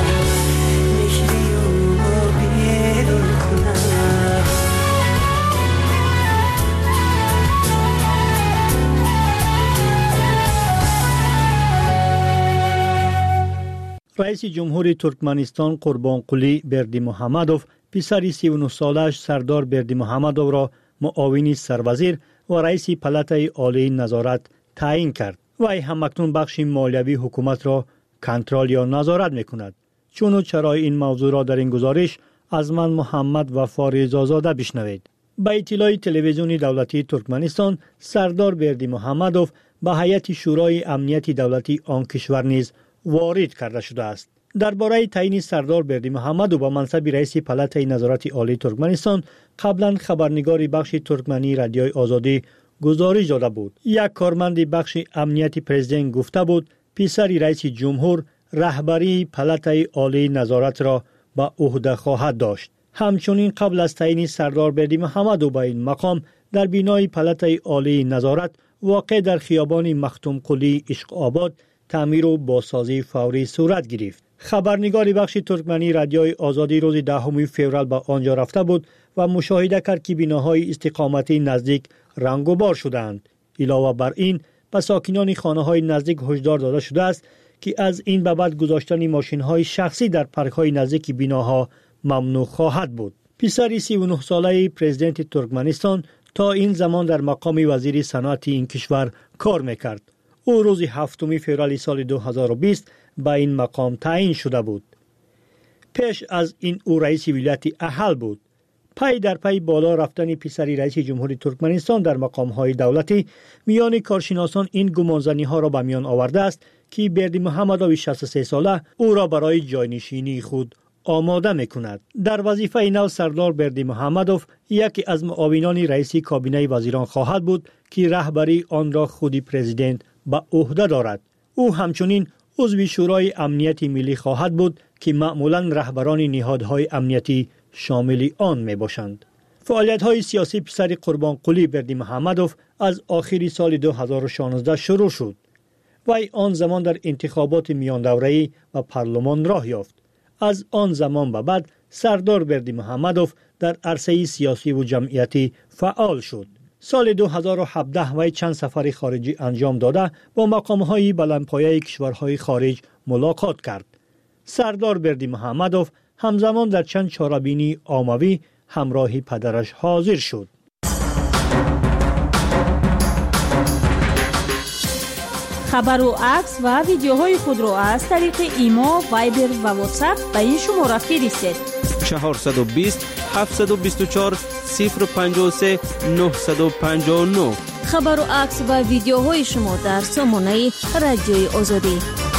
رئیس جمهور ترکمنستان قربانقلی بردیمحمدوف پسر سی و نه سالش سردار بردیمحمدوف را معاون سروزیر و رئیس پلاتای عالی نظارت تعیین کرد. وی همکنون بخش مالیوی حکومت را کنترل یا نظارت می‌کند. چون و چرای این موضوع را در این گزارش از من محمد وفا رضازاده بشنوید. با اطلاع تلویزیون دولتی ترکمنستان، سردار بردیمحمدوف به هیئت شورای امنیت دولتی آن کشور نیز وارد کرده شده است. درباره تعیین سردار بردیمحمدو به منصب رئیس پالاتای نظارت عالی ترکمنستان قبلا خبرنگار بخش ترکمنی رادیوی آزادی گزارش داده بود. یک کارمند بخش امنیتی پرزیدنت گفته بود پسر رئیس جمهور رهبری پالاتای عالی نظارت را به عهده خواهد داشت. همچنین قبل از تعیین سردار بردیمحمدو به این مقام در بینای پالاتای عالی نظارت واقع در خیابان مختوم قلی عشق آباد تعمیر و بازسازی فوری صورت گرفت. خبرنگار بخش ترکمنی رادیوی آزادی روز دهم فوریه به آنجا رفته بود و مشاهده کرد که بیناهای استقامتی نزدیک رنگ و بار شدند. علاوه بر این به ساکنان خانه‌های نزدیک هشدار داده شده است که از این به بعد گذاشتن ماشین‌های شخصی در پارک‌های نزدیک بیناها ممنوع خواهد بود. پسر سی و نه ساله پرزیدنت ترکمنستان تا این زمان در مقام وزیر صنعت این کشور کار میکرد. او روز هفتم فوریه سال دو هزار و بیست به این مقام تعیین شده بود. پیش از این او رئیس ولایت احل بود. پی در پی بالا رفتن پسر رئیس جمهوری ترکمنستان در مقام‌های دولتی میان کارشناسان این گمانزنی‌ها را به میان آورده است که بردیمحمدو شصت و سه ساله او را برای جاینشینی خود آماده میکند. در وظیفه نو سردار بردیمحمدو یکی از معاونان رئیس کابینه وزیران خواهد بود که رهبری آن را خودی پرزیدنت به عهده دارد. او همچنین عضو شورای امنیت ملی خواهد بود که معمولاً رهبران نهادهای امنیتی شامل آن می باشند. فعالیت‌های سیاسی پسر قربان قلی بردیمحمدو از آخر سال دو هزار و شانزده شروع شد. وی آن زمان در انتخابات میان دوره‌ای و پارلمان راه یافت. از آن زمان به بعد سردار بردیمحمدو در عرصه سیاسی و جمعیتی فعال شد. سال دو هزار و هفده وی چند سفر خارجی انجام داده با مقام‌های بلندپایه کشورهای خارج ملاقات کرد. سردار بردیمحمدو همزمان در چند چاره‌بینی عاموی همراه پدرش حاضر شد. خبر و عکس و ویدیوهای خود را از طریق ایما، وایبر و واتساپ به این شماره فرستید. چهارصد و بیست هفتصد و بیست و چهار صفر پنجاه و سه نهصد و پنجاه و نه. خبر و عکس و ویدیوهای شما در سامانه رادیوی آزادی.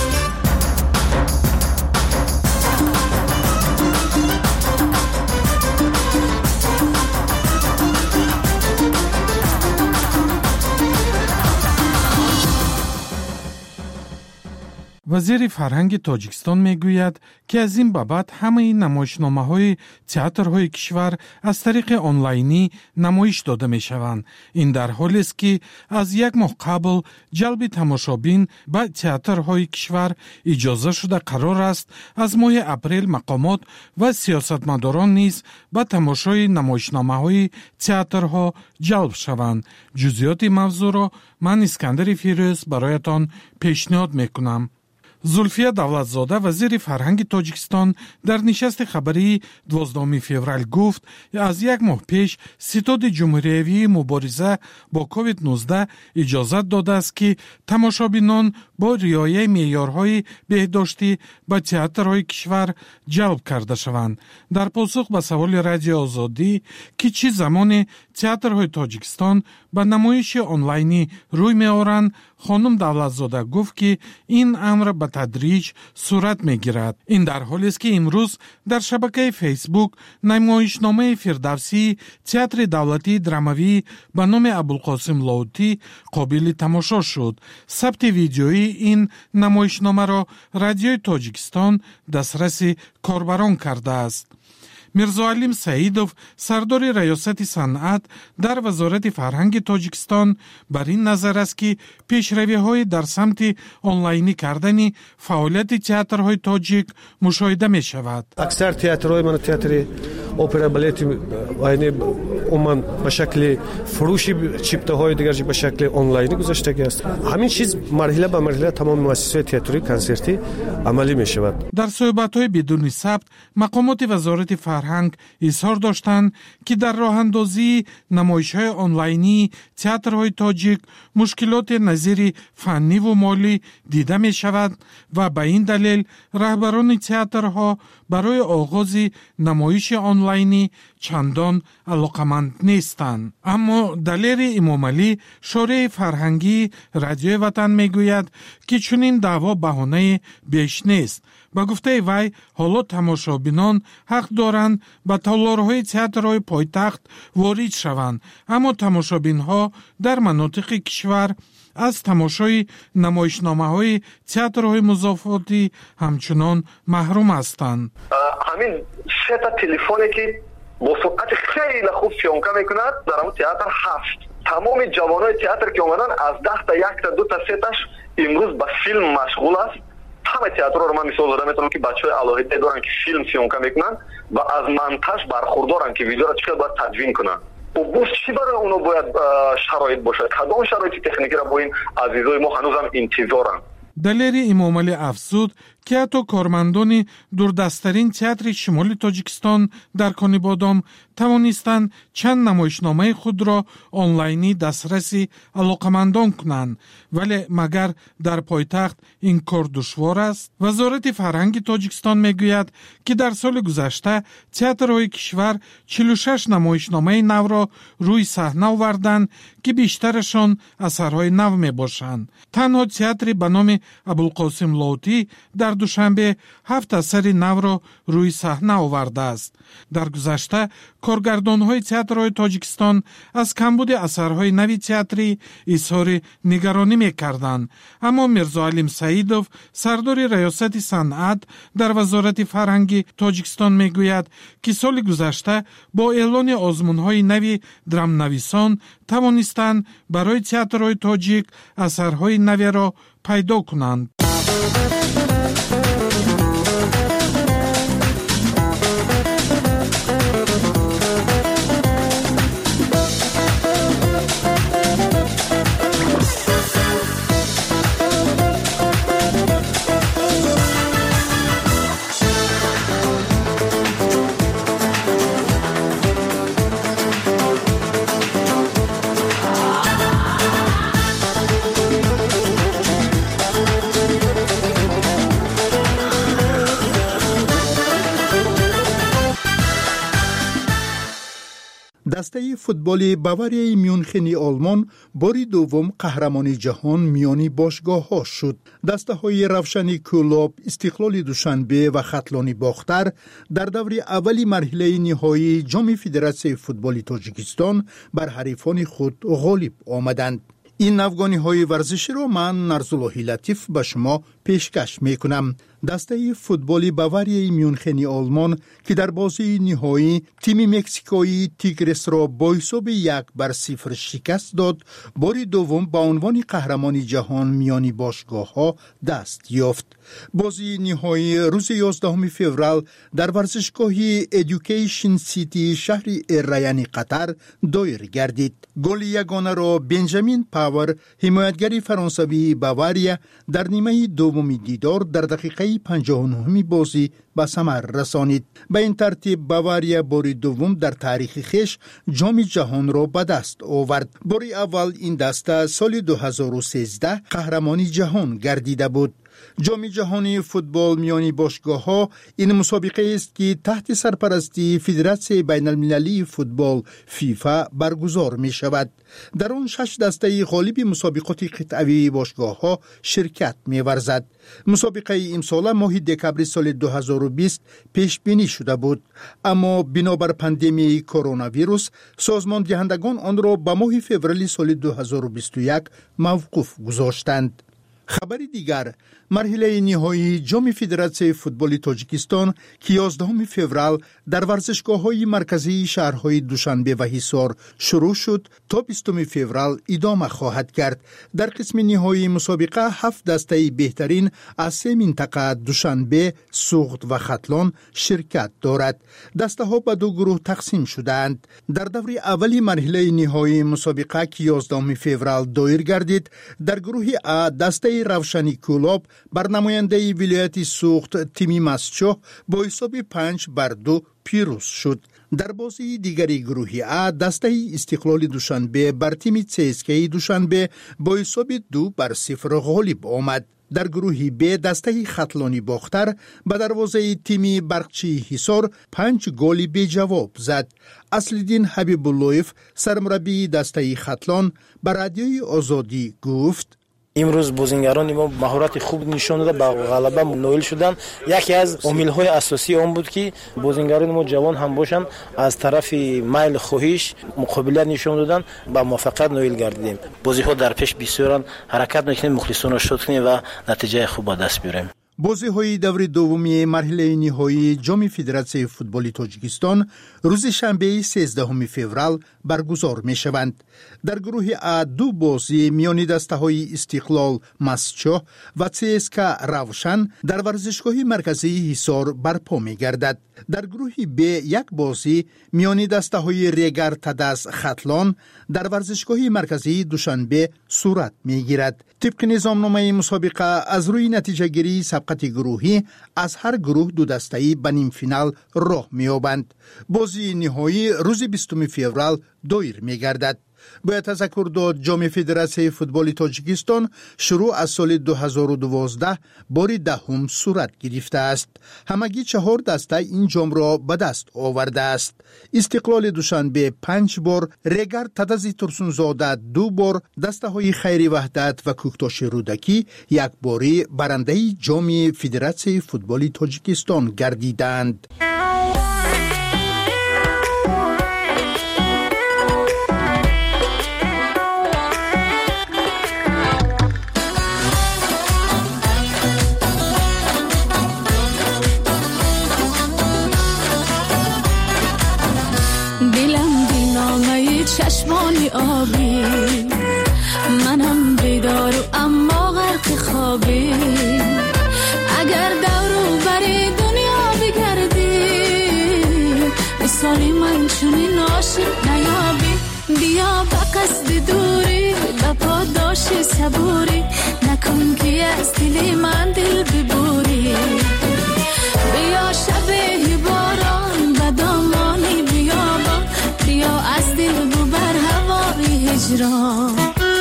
وزیر فرهنگ تاجیکستان میگوید که از این بابت همه نمایشنامه‌های تئاترهای کشور از طریق آنلاینی نمایش داده میشوند. این در حالی است که از یک ماه قبل جلب تماشابین به تئاترهای کشور اجازه شده قرار است از ماه اپریل مقامات و سیاستمداران نیز به تماشای نمایشنامه‌های تئاترها جلب شوند. جزئیات موضوع را من اسکندر فیروز برایتان پیشنهاد میکنم. زلفیه دولتزاده وزیر فرهنگ تاجیکستان در نشست خبری دوازدهم فوریه گفت از یک ماه پیش ستاد جمهوری مبارزه با کووید نوزده اجازت داده است که تماشابینان با رعایت معیارهای بهداشتی به تئاترهای کشور جلب کرده شوند. در پاسخ به سوال رادیو آزادی که چه زمان تئاترهای تاجیکستان به نمایش آنلاینی روی می‌آورند، خانم دولتزاده گفت که این امر به تدریج صورت می‌گیرد. این در حالی است که امروز در شبکه فیسبوک نمایشنامه فردوسی تئاتر دولتی دراموی به نام ابوالقاسم لاهوتی قابل تماشا شد. ثبت ویدیویی این نمایشنامه را رادیوی تاجیکستان دسترس کاربران کرده است. میرزا علیم سعیدوف سردار ریاست صنعت در وزارت فرهنگ تاجیکستان بر این نظر است که پیشروی‌های در سمت آنلاینی کردن فعالیت تئاترهای تاجیک مشاهده می شود. اکثر تئاترهای من تئاتر اپرا بالت یعنی عموما به شکل فروش چیپته‌های دیگر به شکل آنلاینی گذاشته است. همین چیز مرحله به مرحله تمام مؤسسات تئاتری کنسرتی عملی می شود. در صحبت‌های بدون ثبت مقامات وزارت فرهنگ اظهار داشتند که در راه اندازی نمایش‌های آنلاینی تئاترهای تاجیک مشکلات نظیر فنی و مالی دیده می شود و به این دلیل رهبران تئاترها برای آغاز نمایش آنلاینی چندان علاقمند نیستند. اما دلیر امام علی شورای فرهنگی رادیو وطن میگوید که چنین دعوا بهانه بیش نیست. با گفته وی حالا تماشابینان حق دارند به تالارهای تئاترهای پایتخت وارد شوند، اما تماشابینها در مناطق کشور از تماشای نمایشنامه‌های تئاترهای مضافاتی همچنان محروم هستند. همین سه تا تلفنی که با سرعت خیلی خوب فیونکه میکند در همون تئاتر هفت. تمام جوانای تئاتر که اومدن از ده تا یک تا دو تا سه تاش امروز به فیلم مشغول است. همه تئاترها رو من مثال زدم میتونم که بچهای علاهیده دارن که فیلم فیونکه میکنن و از منتج برخوردارن که ویدیو را چقدر باید تدوین کنن. و بس چی برای اونو باید شرایط باشه؟ کدام شرایط تکنیکی را با این عزیزای ما هنوز هم انتظارن؟ دلیر امام علی افزود که حتی کارمندان دوردستترین تئاتر شمال تاجیکستان در کانیبادام توانستند چند نمایشنامه خود را آنلاینی دسترسی علاقمندان کنند، ولی مگر در پایتخت این کار دشوار است؟ وزارت فرهنگ تاجیکستان میگوید که در سال گذشته تئاترهای کشور چهل و شش نمایشنامه نو را روی صحنه آوردند که بیشترشان اثرهای نو می باشند. تنها تئاتر به نام ابوالقاسم لاوتی در دوشنبه هفت اثر نو را روی صحنه آورده است. در گذشته کارگردان‌های تئاترهای تاجیکستان از کمبود اثرهای نوی تئاتری اظهار نگرانی می‌کردند، اما میرزا علیم سعیدوف سردار ریاست صنعت در وزارت فرهنگ تاجیکستان میگوید که سال گذشته با اعلان آزمون‌های نوی درام‌نویسان توانستند برای تئاترهای تاجیک اثرهای نوی را پیدا کنند. دسته فوتبال باواریای میونخنی آلمان باری دوم قهرمان جهان میانی باشگاه‌ها شد. دسته های روشنی کلوب، استقلال دوشنبه و خطلانی باختر در دور اولی مرحله نهایی جام فدراسیون فوتبال تاجیکستان بر حریفان خود غالب آمدند. این نوگانی های ورزشی را من نرزاللهی لطیف به شما پیشکش می کنم. دسته فوتبال باواریای میونخنی آلمان که در بازی نهایی تیم مکزیکایی تیگرس را با حساب یک بر صفر شکست داد، باری دوم با عنوان قهرمانی جهان میانی باشگاه‌ها دست یافت. بازی نهایی روز یازدهم فوریه در ورزشگاه ادویکیشن سیتی شهر الریان قطر دایر گردید. گل یگانه را بنجامین پاور، حمایتگر فرانسوی باواریا، در نیمه دوم دیدار در دقیقه پنجاه و نه بازی به ثمر رسانید. به این ترتیب باواریا بار دوم در تاریخ خویش جام جهان را به دست آورد. بار اول این دسته سال دو هزار و سیزده قهرمانی جهان گردیده بود. جام جهانی فوتبال میانی باشگاه‌ها این مسابقه است که تحت سرپرستی فدراسیون بین المللی فوتبال فیفا برگزار می شود. در آن شش دسته غالب مسابقات قطعی باشگاه‌ها شرکت می ورزد. مسابقه امسال ماه دکبر سال دو هزار و بیست پیش بینی شده بود، اما بنابر پاندمی کرونا ویروس سازمان دهندگان آن را به ماه فوریه سال دو هزار و بیست و یک موقوف گذاشتند. خبر دیگر، مرحله نهایی جام فدراسیون فوتبال تاجیکستان که یازدهم فوریه در ورزشگاه‌های مرکزی شهرهای دوشنبه و حصار شروع شد تا بیستم فوریه ادامه خواهد کرد. در قسم نهایی مسابقه هفت دسته بهترین از سه منطقه دوشنبه، سوغد و خطلان شرکت دارد. دسته ها به دو گروه تقسیم شدند. در دور اولی مرحله نهایی مسابقه که یازدهم فوریه دایر گردید، در گروه ا دسته روشنی کلوب بر نماینده ولایت سوخت تیمی مسچو با حساب پنج بر دو پیروز شد. در بازی دیگری گروهی ا دسته استقلال دوشنبه بر تیم سی اس کی دوشنبه با حساب دو بر صفر غالب آمد. در گروه ب دسته خطلانی باختر به دروازه تیم برقچی حصار پنج گل بی جواب زد. اصل‌الدین حبیب اللهیف سرمربی دسته خطلان به رادیوی آزادی گفت امروز بازیگران ما مهارت خوب نشون داده، با غلبه نائل شدن. یکی از عامل‌های اساسی اون بود که بازیگران ما جوان هم باشن، از طرف میل خواهش مقابله نشون دادن، با موفقیت نائل گردیدیم. بازی‌ها در پیش بسیارن، حرکت میکنیم، مخلصانه رو شد کنیم و نتیجه خوب به دست بیاریم. بازی‌های دور دومی مرحله نهایی جام فدراسیون فوتبال تاجیکستان روز شنبه سیزدهم فوریه برگزار می‌شوند. در گروه ا دو بازی میان دسته‌های استقلال مسچو و سیسکا روشن در ورزشگاه مرکزی حصار برپا می‌گردد. در گروه ب یک بازی میان دسته‌های ریگر تدس خطلان در ورزشگاه مرکزی دوشنبه صورت می‌گیرد. طبق نظامنامه مسابقه از روی نتیجه گیری سبقت گروهی از هر گروه دو دسته‌ای به نیم فینال راه می‌یابند. بازی نهایی روز بیستم فوریه دایر می‌گردد. باید تذکر داد جام فدراسیون فوتبال تاجیکستان شروع از سال دو هزار و دوازده بار دهم صورت گرفته است. همگی چهار دسته این جام را به دست آورده است. استقلال دوشنبه پنج بار، ریگر تدزی ترسونزاده دو بار، دسته های خیری وحدت و کوکتاش رودکی یک باری برنده جام فدراسیون فوتبال تاجیکستان گردیدند. چشمانی آبی، منم بیدار و اما غرق خوابی. اگر دورو بری دنیا بگردی، مثالی من چونی ناشی نیابی. بیا با قصد دوری با پاداش صبوری، نکن که از دل من دل ببوری. بیا شبه باران با دامانی بیابان، بیا از دل ببر هوای هجران.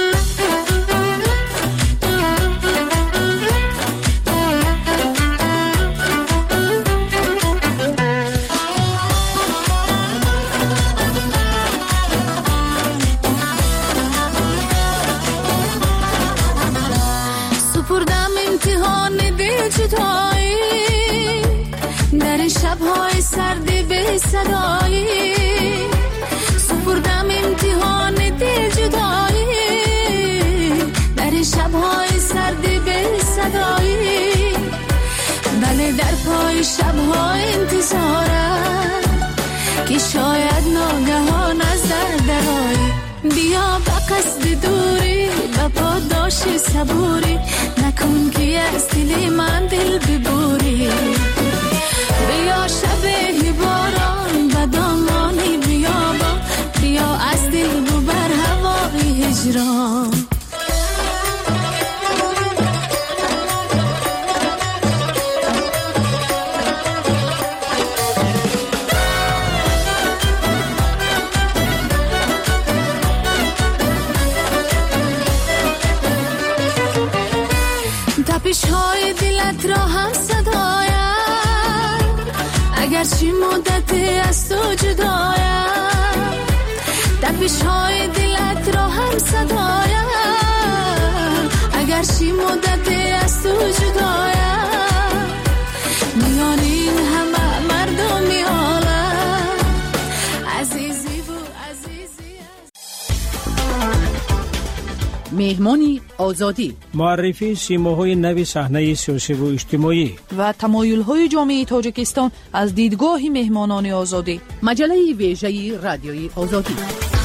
سپردم امتحان دل جدایی، در شب‌های سرد به صدایی. سپردم امتحان دل جدایی، در شب‌های سرد به صدایی. بله در پای شب‌های انتظارم که شاید ناگهان از در درایی. بیا با قصد دوری با پاداش صبوری، نکن که از دل من دل ببوری. بیا شبه باران با دامانی بیابان، بیا از دل ببر هوای هجران. تپش های دلت را هم صدایم، اگر چی مدت از تو جدایم. تپش های دلت را هم صدایم، اگر چی مدت از تو جدایم. میان این همه مردمی عالم، عزیزی و عزیزی. مهمانی آزادی، معرفی سیماهای نوی صحنه سیاسی و اجتماعی و تمایل‌های جامعه تاجیکستان از دیدگاه مهمانان آزادی. مجله ویژه رادیوی آزادی.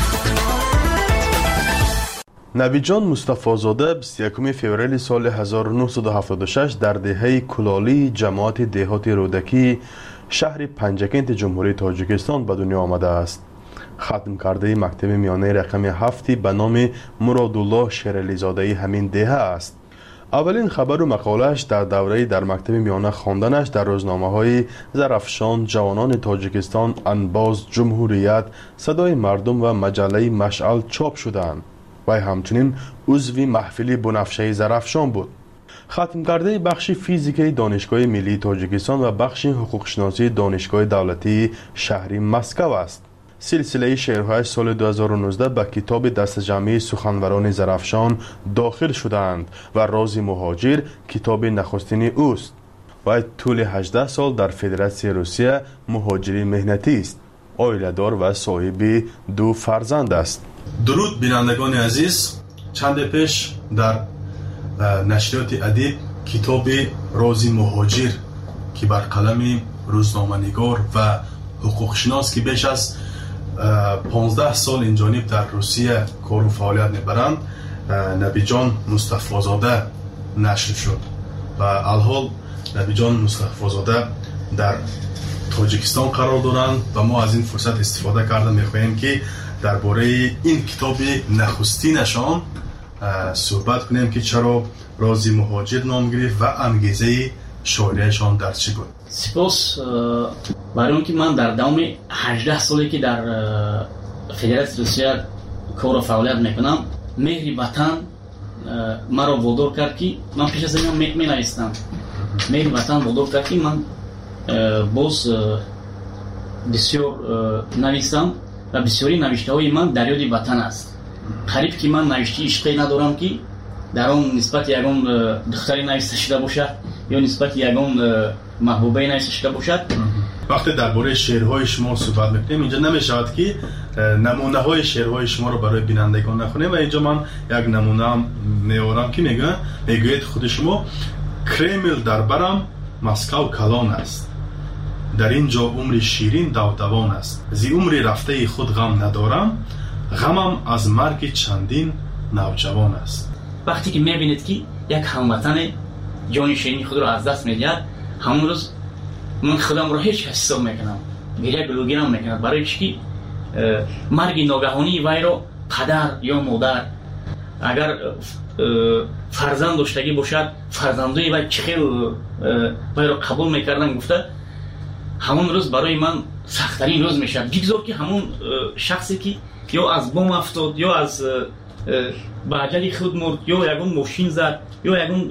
نویجان مصطفی‌زاده بیست و یکم فوریه سال هزار و نهصد و هفتاد و شش در دهه کلالی جماعت دهات رودکی شهر پنجکنت جمهوری تاجیکستان به دنیا آمده است. ختم کرده مکتب میانه رقم هفتی به نام مرادالله شیرعلی زاده همین دهه است. اولین خبر و مقالش در دوره در مکتب میانه خواندنش در روزنامه های زرافشان، جوانان تاجیکستان، انباز، جمهوریت، صدای مردم و مجله مشعل چاپ شدند. و همچنین عضو محفل بنفشه زرافشان بود. ختم کرده بخش فیزیکی دانشگاه ملی تاجیکستان و بخش حقوق شناسی دانشگاه دولتی شهری مسکو است. سلسله شعرهای سال دو هزار و نوزده به کتاب دست جمعی سخنوران زرافشان داخل شدند و راز مهاجر کتاب نخستین اوست. و طول هجده سال در فدراسیون روسیه مهاجری مهنتی است. عائله‌دار و صاحب دو فرزند است. درود بینندگان عزیز، چند پیش در نشریات ادب کتاب راز مهاجر که بر قلم روزنامه‌نگار و حقوق شناس که بیش از پانزده سال این جانب در روسیه کار و فعالیت میبرند نبی جان مصطفی زاده نشر شد و الحال نبی جان مصطفی زاده در تاجیکستان قرار دارند و ما از این فرصت استفاده کرده میخواهیم که درباره این کتاب نخستینشان صحبت کنیم که چرا راز مهاجر نام گرفت و انگیزه شاعریشان در چی بود. سپاس برای اون که من در دوام هجده سالی که در فدراسیون روسیه کار و فعالیت میکنم، مهر وطن مرا وادار کرد که من پیش از این می نویسم. مهر وطن وادار کرد که من باز بسیار نویسم و بسیاری نوشته های من در یاد وطن است. قریب که من نوشته عشقی ندارم که در آن نسبت یگان دختری نوشته شده باشد یا نسبت یگان محبوبه نوشته شده باشد. وقتی درباره شعرهای شما صحبت میکنیم اینجا نمیشود که نمونه های شعرهای شما رو برای بینندگان نخونیم و اینجا من یک نمونه میارم که میگه میگوید خود شما کرمل در برم مسکو کلان است، در اینجا عمر شیرین دودوان است، زی عمر رفته خود غم ندارم، غمم از مرگ چندین نوجوان است. وقتی که میبینید که یک هموطن جان شیرین خود را از دست میدهد، همون روز من خودم را هیچ حساب میکنم، گریه گلوگیرم میکنم، برای چی مرگ ناگهانی وی را پدر یا مادر اگر فرزند داشتگی باشد فرزندوی وی چه خیلی وی را قبول میکردن گفته همون روز برای من سخت‌ترین روز میشه. بگذار که همون شخصی که یا از بم افتاد یا از به اجل خود مرد یا یگون ماشین زد یا یگون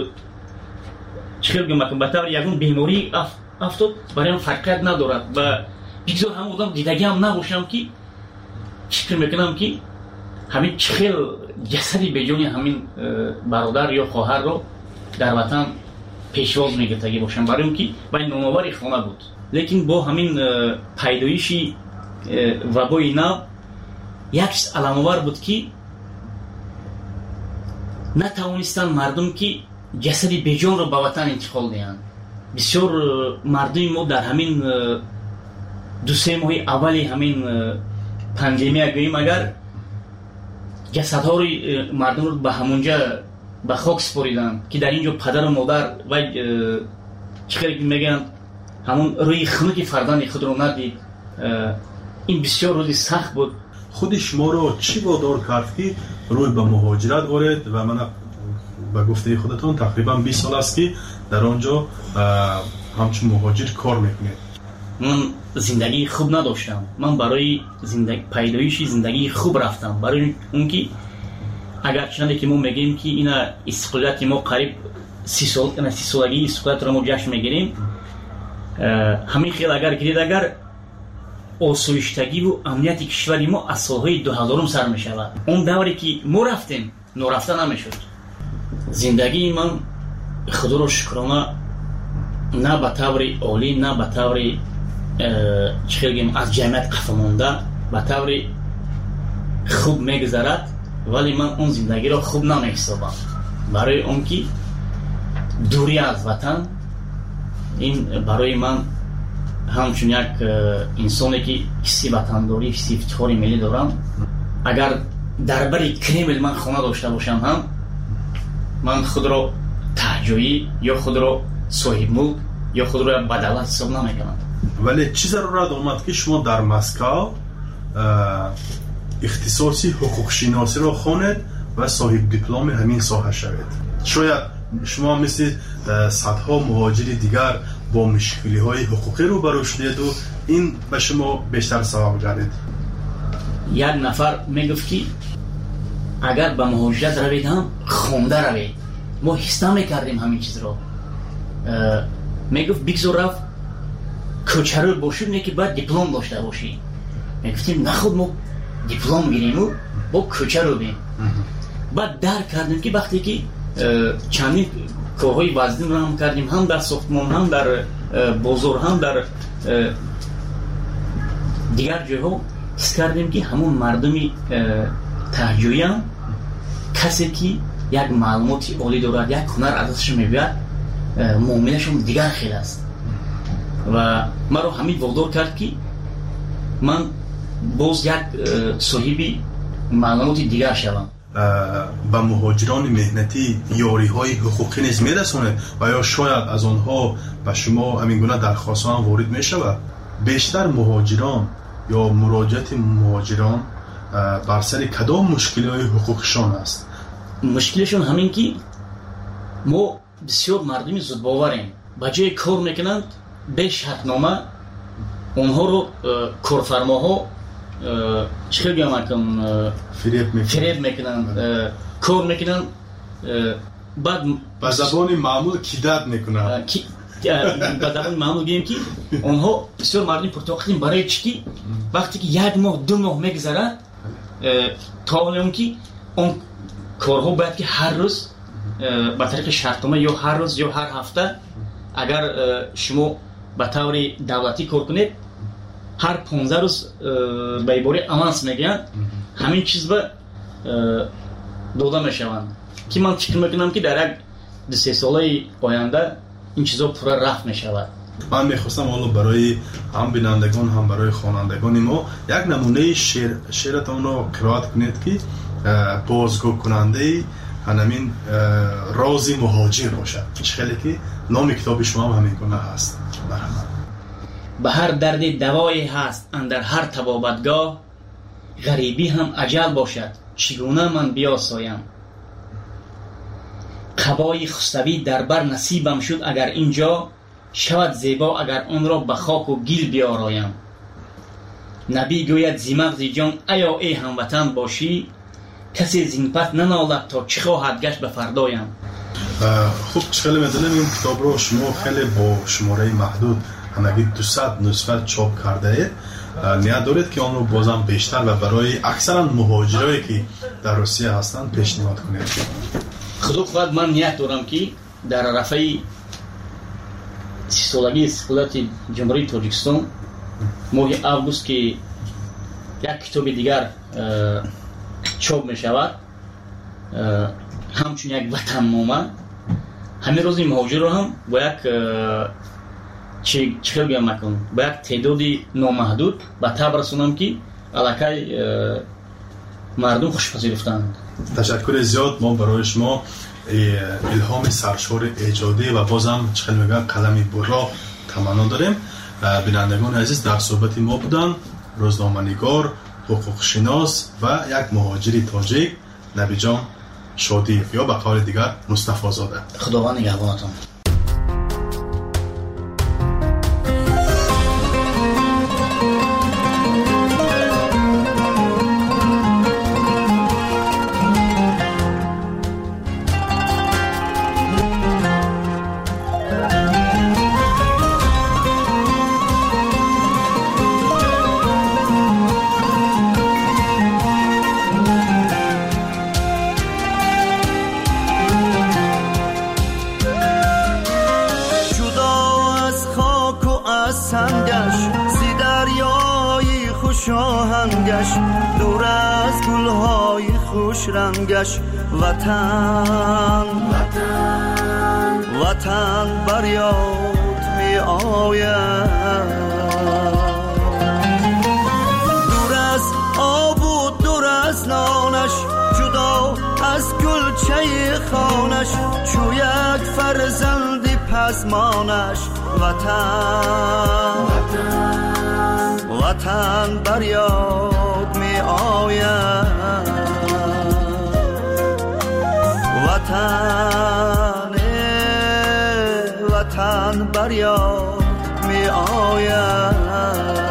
چخیل گمکن بطور یگون بیماری افتاد برای من فرقیت ندارد و بگذار همون آدم دیدگی هم نباشم که چکر میکنم که همین چخیل جسدی به جانی همین برادر یا خواهر رو در وطن پیشواز میگرتگی باشم، برای اون که باید نامآوری خانه بود. لیکن با همین پیدایشی وبای نو یک علام‌آور بود که نتوانستن مردم که جسدی بیجان رو به وطن انتقال دهند. بسیار مردم ما در همین دو سه ماه اولی همین پاندمی گوییم اگر جسدها رو مردم رو به همونجا به خاک سپاریدن که در اینجا پدر و مادر و چخیلی میگن همون روی خنک فرزند خود رو ندید. این بسیار روزی سخت بود. خود شما رو چی وادار کرد که روی به مهاجرت آورید و من به گفته خودتون تقریبا بیست سال است که در آنجا همچون مهاجر کار میکنید؟ من زندگی خوب نداشتم. من برای زندگی پیدایش زندگی خوب رفتم، برای اون که اگر چنانده که ما میگیم که اینا استقلالیت ما قریب سی سال اینا سی سالگی استقلالیت رو ما جشن میگیریم، همین خیلی اگر گرید اگر آسایشتگی و امنیت کشوری ما از سالهای دو هزارم سر میشود. اون دوری که ما رفتیم نورفته نمیشد. زندگی من خدا رو شکرانه نه به طور عالی نه به طور چه خیلی از جمعیت قفل مانده به طور خوب میگذرد، ولی من اون زندگی را خوب نمیحسابم، برای اون که دوری از وطن این برای من همچون یک انسانی که حسی وطنداری حسی افتخار ملی دارم. اگر در بر کرمل من خانه داشته باشم هم من خود را تهجویی یا خود را صاحب ملک یا خود را بدولت حساب نمیکنم. ولی چی ضرورت آمد که شما در مسکو اختصاصی حقوق شناسی را خوانید و صاحب دیپلم همین ساحه شوید؟ شاید شما مثل صدها مهاجر دیگر با مشکلی های حقوقی رو برو شدید و این به شما بیشتر سبب گردید. یک نفر میگفت که اگر به مهاجرت روید هم خونده روید. ما حس نمی‌کردیم همین چیز رو. میگفت بگذار رفت کوچرو باشیم نه که بعد دیپلم داشته باشی. میگفتیم نخود ما دیپلم گیریم و با کوچرو بیم. بعد درک کردیم که وقتی که چندین کارهای وزنی رو هم کردیم، هم در ساختمان، هم در بازار، هم در دیگر جاها، حس کردیم که همون مردمی تهجویی هم کسی که یک معلوماتی عالی دارد، یک هنر ازش میبید، معامله‌ش هم دیگر خیلی است و من رو همین وادار کرد که من باز یک صاحبی معلوماتی دیگر شوم. به مهاجران مهنتی یاری های حقوقی نیز میرسونه و یا شاید از آنها به شما همین گونه درخواست ها هم وارد میشود؟ بیشتر مهاجران یا مراجعت مهاجران بر سر کدام مشکلی های حقوقشان است؟ مشکلشون همین که ما بسیار مردمی زود باوریم، با جای کار میکنند به شرطنامه اونها رو کارفرماها چه بگم کن فریب میکنند، کار میکنند، بعد با زبان معمول کیدت میکنند. با زبان معمول بگیم که اونها بسیار مردم پرتوقتیم برای چی وقتی که یک ماه دو ماه میگذره تا اون که اون کارها باید که هر روز به طریق شرطنامه یا هر روز یا هر هفته اگر شما به طور دولتی کار کنید هر پانزده روز به عباره امانس میگن همین چیز به داده میشوند که من فکر میکنم که در یک دو سه ساله آینده این چیزا پورا رفت میشود. من میخواستم حالا برای هم بینندگان هم برای خوانندگان ما یک نمونه شعر شعرتان رو قرائت کنید که بازگو کننده همین راز مهاجر باشد. خیلی که نام کتاب شما هم همین گونه هست. به هر درد دوایی هست اندر هر طبابتگاه، غریبی هم اجل باشد چگونه من بیاسایم. قبای خستوی در بر نصیبم شد اگر اینجا، شود زیبا اگر آن را به خاک و گیل بیارایم. نبی گوید زی مغز جان ایا ای هموطن باشی، کسی زین پس ننالد تا چه خواهد گشت به فردایم. خوب خیلی میدونم این کتاب رو شما خیلی با شماره محدود همگی دویست نسخه چاپ کرده اید. نیت دارید که آن رو بازم بیشتر و برای اکثرا مهاجرایی که در روسیه هستند پیشنهاد کنید؟ خدا خواهد من نیت دارم که در رفع سی سالگی استقلالت جمهوری تاجیکستان ماه اوگوست که یک کتاب دیگر چاپ می شود همچون یک وطن نامه، همین روز مهاجر رو هم با یک چه چه بگم مکن با یک تعدادی نامحدود به تب رسونم که علاقه مردم خوش پذیرفتند. تشکر زیاد. ما برای شما الهام سرشار ایجادی و بازم چخل میگه قلمی برا تمنا داریم. بینندگان عزیز در صحبت ما بودن روزنامه‌نگار، حقوق شناس و یک مهاجری تاجیک نبی جان شادیف یا به قول دیگر مصطفی زاده. خداوند نگهبانتان. دور از گلهای خوش رنگش وطن وطن وطن بر یاد می آید. دور از آب و دور از نانش جدا از گلچه خانش چو یک فرزند پزمانش وطن وطن وطن بر یاد می آید. وطن وطن بر یاد می آید.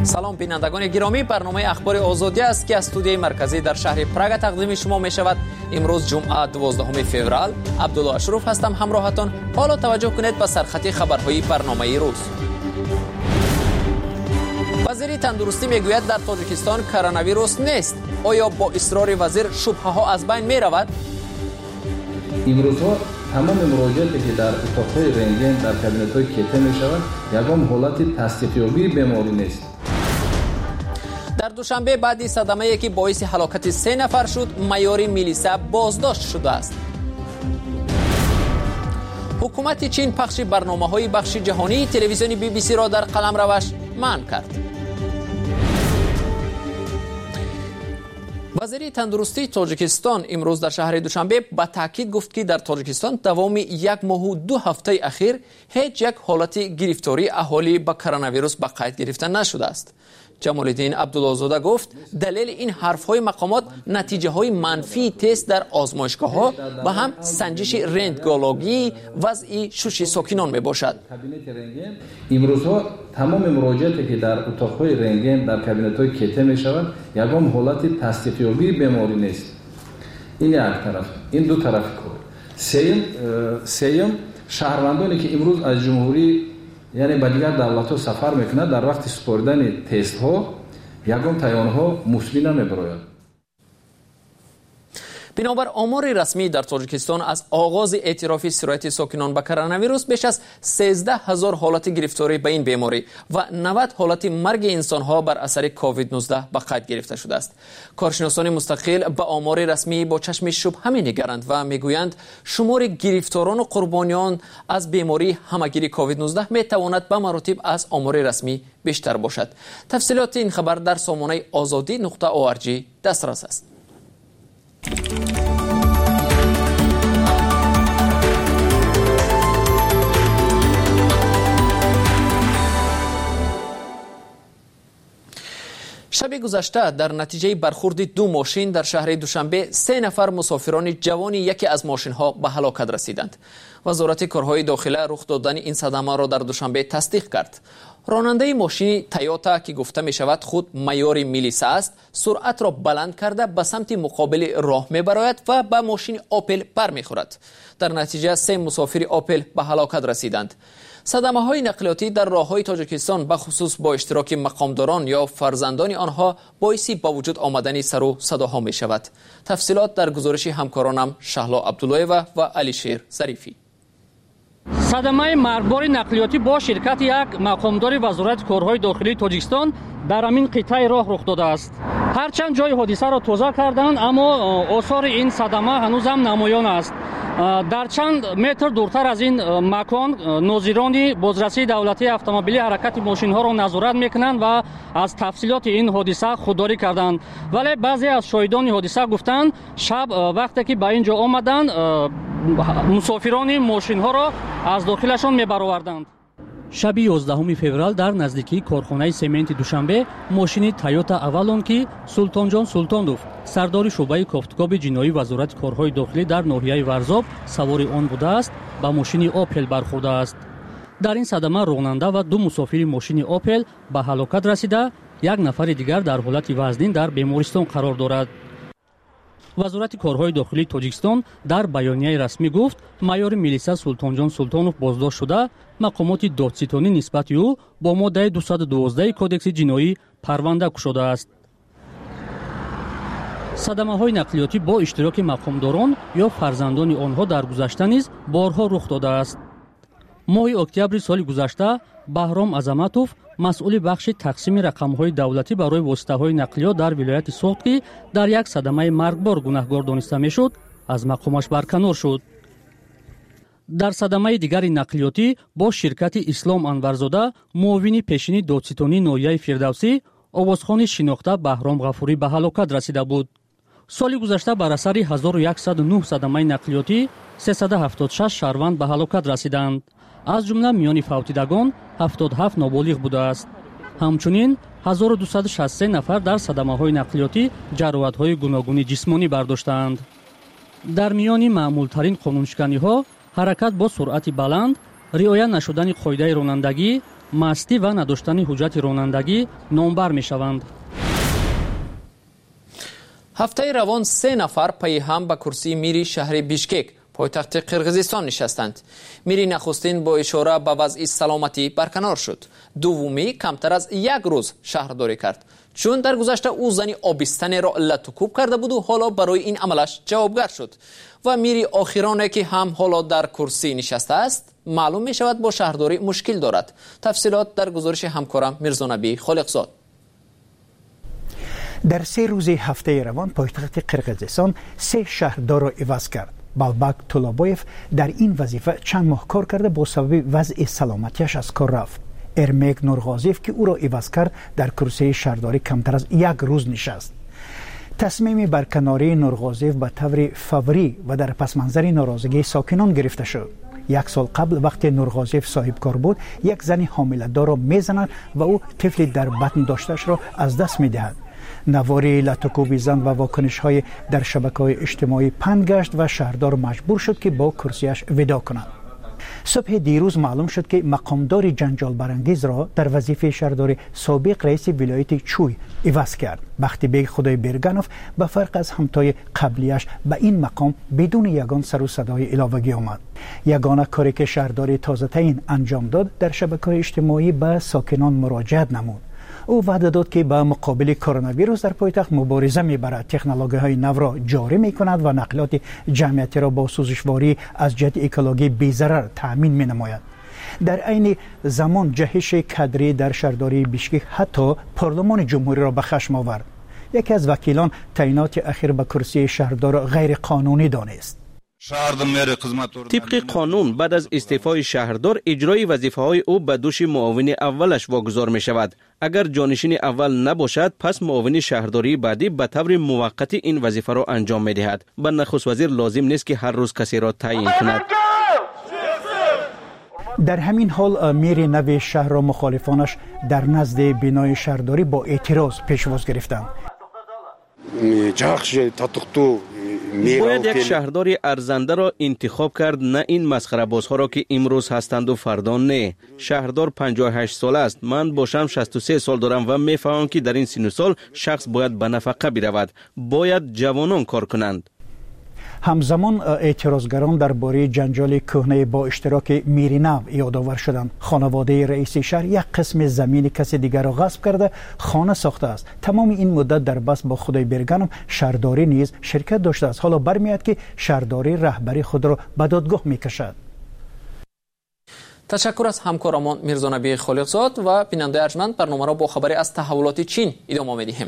سلام بینندگان گرامی، برنامه اخبار آزادی است که از استودیوی مرکزی در شهر پراگ تقدیم شما می شود. امروز جمعه دوازدهم فوریه، عبدالله اشرف هستم همراهتان. حالا توجه کنید به سرخط خبرهای برنامه روز. وزیر تندرستی میگوید در تاجیکستان کرونا ویروس نیست. آیا با اصرار وزیر شبهه ها از بین می رود؟ امروزها تمام مراجعاتی که در اتاق‌های رنگین در کابینت‌های کیته می‌شود یگان حالت تصدیق‌یابی بیماری نیست. در دوشنبه بعدی صدمه‌ای که باعث هلاکت سه نفر شد، مایور میلیسا بازداشت شده است. حکومت چین پخش برنامه‌های بخش جهانی تلویزیون بی بی سی را در قلمروش منع کرد. وزیر تندرستی تاجیکستان امروز در شهر دوشنبه با تاکید گفت که در تاجیکستان دوام یک ماه و دو هفته اخیر هیچ یک حالت گرفتاری اهالی با کرونا ویروس به قید گرفته نشده است. جمال الدین عبدالله زاده گفت دلیل این حرف‌های مقامات نتیجه های منفی تست در آزمایشگاه ها و هم سنجش رنتگنولوژی وضع شش ساکنان می باشد. امروزها تمام مراجعاتی که در اتاق‌های رنگین در کابینت‌های کیته می شود یگان حالت تصدیقیابی بیماری نیست. این یک طرف، این دو طرف کار. سیم سیم شهروندانی که امروز از جمهوری یعنی به دیگر دولت‌ها سفر میکنند در وقت سپردن تست ها یگان تایان ها مثبت نمیبراید. بنابر آمار رسمی در تاجیکستان از آغاز اعتراف سرایت ساکنان به کرونا ویروس بیش از سیزده هزار حالت گرفتاری به این بیماری و نود حالت مرگ انسان ها بر اثر کووید نوزده به قید گرفته شده است. کارشناسان مستقل به آمار رسمی با چشم شبهه می‌نگرند و میگویند شمار گرفتاران و قربانیان از بیماری همگیر کووید نوزده میتواند به مراتب از آمار رسمی بیشتر باشد. تفصیلات این خبر در سامانه آزادی نقطه او آر جی دسترس است. شب گذشته در نتیجه برخورد دو ماشین در شهر دوشنبه سه نفر مسافران جوان یکی از ماشین ها به هلاکت رسیدند. وزارت کارهای داخله رخ دادن این صدمه را در دوشنبه تصدیق کرد. راننده ماشین تویوتا که گفته می شود خود مایور میلیسا است، سرعت را بلند کرده به سمت مقابل راه می براید و به ماشین آپل بر می خورد. در نتیجه سه مسافر آپل به هلاکت رسیدند. صدمه های نقلیاتی در راه های تاجیکستان به خصوص با اشتراک مقامداران یا فرزندان آنها باعث با وجود آمدن سر و صداها می شود. تفصیلات در گزارش همکارانم شهلا عبدالله و علی شیر ظریفی. صدمه مرگبار نقلیاتی با شرکت یک مقامدار وزارت کارهای داخلی تاجیکستان در همین قطعه راه رخ داده است. هرچند جای حادثه را توزیع کردند اما آثار این صدمه هنوز هم نمایان است. در چند متر دورتر از این مکان ناظران بازرسی دولتی اتومبیلی حرکت ماشین ها را نظارت میکنند و از تفصیلات این حادثه خودداری کردند. ولی بعضی از شاهدان حادثه گفتند شب وقتی که به اینجا آمدند مسافران ماشین ها را از داخلشان میبرآوردند. شب یازدهم فوریه در نزدیکی کارخانه سمنت دوشنبه ماشین تویوتا اولون که سلطان جان سلطانوف سردار شعبه کافتگاب جنایی وزارت کارهای داخلی در ناحیه ورزاب سوار آن بوده است با ماشین آپل برخورده است. در این صدمه راننده و دو مسافر ماشین آپل به هلاکت رسیده، یک نفر دیگر در حالت وزنین در بیمارستان قرار دارد. وزارت کارهای داخلی تاجیکستان در بیانیه رسمی گفت مایور میلیسا سلطان جان سلطانوف بازداشت شده، مقامات دادستانی نسبت او با ماده دویست و دوازده کودکس جنایی پرونده گشوده است. صدمه های نقلیاتی با اشتراک مقامداران یا فرزندان آنها در گذشته نیز بارها رخ داده است. ماه اکتبر سال گذشته بهرام عظمتوف مسئول بخش تقسیم رقم‌های دولتی برای واسطه‌های نقلیات در ولایت سوخت که در یک صدمه مرگبار گناهکار دانسته می‌شد از مقامش برکنار شد. در صدمه دیگر نقلیاتی با شرکت اسلام انورزاده معاون پیشین دادستانی ناحیه فردوسی آوازخوان شناخته بهرام غفوری به هلاکت رسیده بود. سال گذشته بر اثر هزار و صد و نه صدمه نقلیاتی سیصد و هفتاد و شش شهروند به هلاکت رسیدند. از جمله میان فوتیدگان هفتاد و هفت نابالغ بوده است. همچنین هزار و دویست و شصت و سه نفر در صدمه‌های نقلیاتی جراحت‌های گوناگون جسمانی برداشتند. در میان معمول‌ترین قانونشکنی‌ها حرکت با سرعت بلند، رعایت نشدن قاعده رانندگی، масти ва надоштани ҳуҷҷати ронандагӣ номбар мешаванд. ҳафтаи равон се нафар пайи ҳам ба курсии мири шаҳри Бишкек пойтахти Қирғизистон нишастанд. мири нахустин бо ишора ба вазъи саломатӣ барканор шуд. дуввумӣ камтар аз як рӯз шаҳрдорӣ кард. чун дар гузашта ӯ зани обистанеро латукуб карда буду ҳоло барои ин амалаш ҷавобгар шуд. ва мири охироне ки ҳам ҳоло дар курсӣ нишастааст маълум мешавад бо шаҳрдорӣ мушкил дорад. тафсилот дар гузориши ҳамкорам Мирзонабӣ Холиқзод. дар се рӯзи ҳафтаи равон пойтахти Қирғизистон се шаҳрдорро иваз кард. Балбак Тулобоев дар ин вазифа чанд моҳ кор карда бо сабаби вазъи саломатиаш аз кор рафт. Эрмек Нурғозиев ки ӯро иваз кард дар курсии шаҳрдорӣ камтар аз як рӯз нишаст. тасмими барканории Нурғозиев ба таври фаврӣ ва дар пасманзари норозигии сокинон гирифта шуд. як сол қабл вақте Нурғозиев соҳибкор буд, як зани ҳомиладорро мезанад ва ӯ тифли дар батн доштаашро аз даст медиҳад. навори латукуби зан ва вокунишҳои дар шабакаҳои иҷтимоӣ панд гашт ва шаҳрдор маҷбур шуд ки бо курсияш видо кунад. субҳи дирӯз маълум шуд ки мақомдори ҷанҷолбарангезро дар вазифаи шаҳрдори собиқ раиси вилояти Чуй иваз кард. Бахтибек Худойберганов ба фарқ аз ҳамтои қаблияш ба ин мақом бидуни ягон сару садои иловагӣ омад. ягона коре ки шаҳрдори тозатаин анҷом дод дар шабакаҳои иҷтимоӣ ба сокинон муроҷиат намуд. ӯ ваъда дод ки ба муқобили коронавирус дар пойтахт мубориза мебарад, технологияҳои навро ҷорӣ мекунад ва нақлиёти ҷамъиятиро бо сӯзишворӣ аз ҷиҳати экологӣ безарар таъмин менамояд. дар айни замон ҷаҳиши кадрӣ дар шаҳрдории Бишкек ҳатто парлумони ҷумҳуриро ба хашм овард. яке аз вакилон таъиноти ахир ба курсии шаҳрдорро ғайриқонунӣ донист. طبق قانون بعد از استعفای شهردار اجرای وظیفه‌های او به دوش معاون اولش واگذار می شود. اگر جانشین اول نباشد پس معاون شهرداری بعدی به طور موقت این وظیفه را انجام می دهد. به نخست وزیر لازم نیست که هر روز کسی را تعیین کند. در همین حال میر نو شهر و مخالفانش در نزد بنای شهرداری با اعتراض پیشواز گرفتند. باید یک شهرداری ارزنده را انتخاب کرد، نه این مسخره بازها را که امروز هستند و فردا نه. شهردار پنجاه و هشت سال است، من باشم شصت و سه سال دارم و میفهمم که در این سن و سال شخص باید به نفقه برود. باید جوانان کار کنند. همزمان اعتراضگران درباره جنجال کهنه با اشتراک میرینو یادآور شدند. خانواده رئیس شهر یک قسم زمین کسی دیگر را غصب کرده خانه ساخته است. تمام این مدت در بحث با خدایبرگانم شهرداری نیز شرکت داشته است. حالا برمیاد که شهرداری رهبری خود را به دادگاه میکشد. تشکر از همکارمان میرزانبی خالقزاد و بیننده ارجمند. برنامه را با خبری از تحولات چین ادامه میدهیم.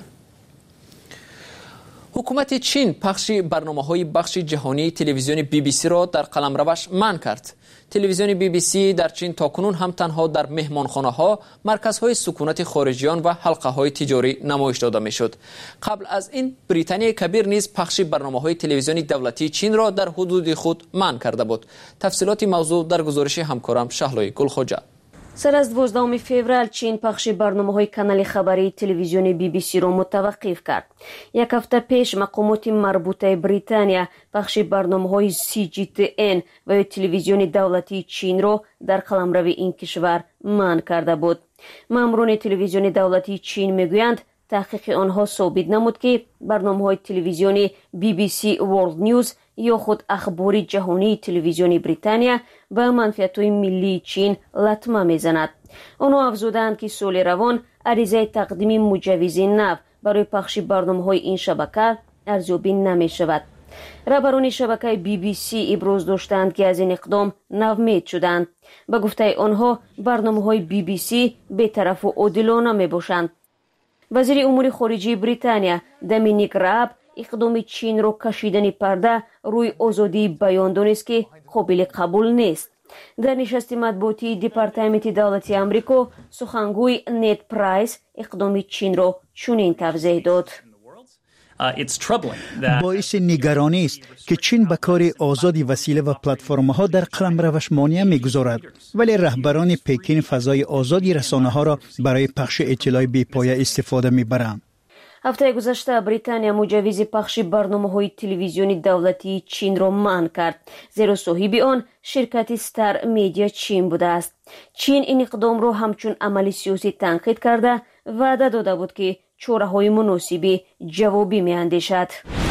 حکومت چین پخش برنامه‌های بخش جهانی تلویزیون بی بی سی را در قلمروش منع کرد. تلویزیون بی بی سی در چین تاکنون هم تنها در مهمانخانه‌ها، مرکزهای سکونت خارجیان و حلقه‌های تجاری نمایش داده می‌شد. قبل از این بریتانیای کبیر نیز پخش برنامه‌های تلویزیونی دولتی چین را در حدود خود منع کرده بود. تفصیلات موضوع در گزارش همکارم شهلای گلخوجه. سر از دوازدهم فوریه چین پخش برنامه‌های کانال خبری تلویزیونی بی بی سی را متوقف کرد. یک هفته پیش مقامات مربوطه بریتانیا پخش برنامه‌های سی جی تی ان و تلویزیون دولتی چین را در قلمرو این کشور منع کرده بود. ماموران تلویزیون دولتی چین میگویند تحقیق آنها ثابت نمود که برنامه‌های تلویزیونی بی بی سی ورلد نیوز یا خود اخباری جهانی تلویزیونی بریتانیا به منفعت‌های ملی چین لطمه میزند. آنها افزودند که سال روان عریضه تقدیم مجوز نو برای پخش برنامه‌های این شبکه ارزیابی نمی‌شود. رهبران شبکه بی بی سی ابراز داشتند که از این اقدام ناامید شدند. به گفته آنها برنامه‌های بی بی سی بی‌طرف و عادلانه میباشند. وزیر امور خارجه بریتانیا دامینیک راب اقدام چین را کشیدن پرده روی آزادی بیان دانست که قابل قبول نیست. در نشست مطبوعاتی دپارتمنت دولتی آمریکا سخنگوی نت پرایس اقدام چین را چنین توضیح داد. باعث نگرانی است که چین به کار آزادی وسیله و پلتفرم‌ها در قلمروش مانع می‌گذارد، ولی رهبران پکین فضای آزادی رسانه‌ها را برای پخش اطلاع بی‌پایه استفاده می‌برند. هفته گذشته بریتانیا مجوز پخش برنامه‌های تلویزیونی دولتی چین را منع کرد، زیرا صاحب آن شرکت ستار میدیا چین بوده است. چین این اقدام را همچون عمل سیاسی تنقید کرده وعده داده بود که چاره‌های مناسبی جوابی می‌اندیشد.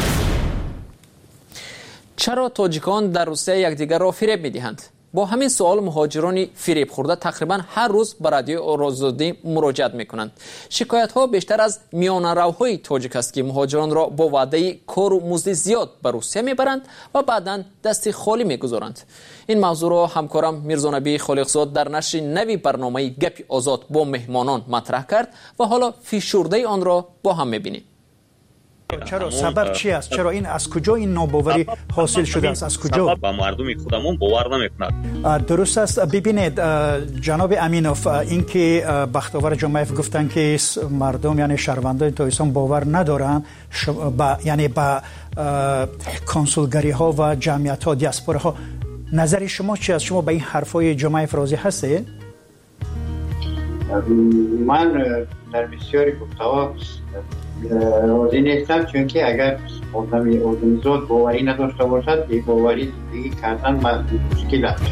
چرا تاجیکان در روسیه یکدیگر را فریب می‌دهند؟ با همین سوال مهاجران فریب خورده تقریبا هر روز به رادیو آزادی مراجعت میکنند. شکایت ها بیشتر از میانه‌روهای تاجیک است که مهاجران را با وعده کار و مزد زیاد به روسیه میبرند و بعدا دست خالی میگذارند. این موضوع را همکارم میرزا نبی خالقزاد در نشر نوی برنامه گپ آزاد با مهمانان مطرح کرد و حالا فیشرده آن را با هم میبینیم. چرا سبب چی است؟ چرا این از کجا این ناباوری حاصل شده است؟ از کجا؟ با مردم خودمون باور نمیکنند. درست است. ببینید جناب امینوف، اینکه بختاور جمعیف گفتن که مردم یعنی شهروندان تاجیکستان باور ندارن با یعنی با کنسولگری ها و جمعیت ها دیاسپورا ها، نظر شما چی است؟ شما به این حرفای جمعیف راضی هستید؟ من در بسیاری گفته‌ها راضی نیستم، چون که اگر ارگانیزات باوری نداشته باشد به باوری دیگه کردن مشکل است.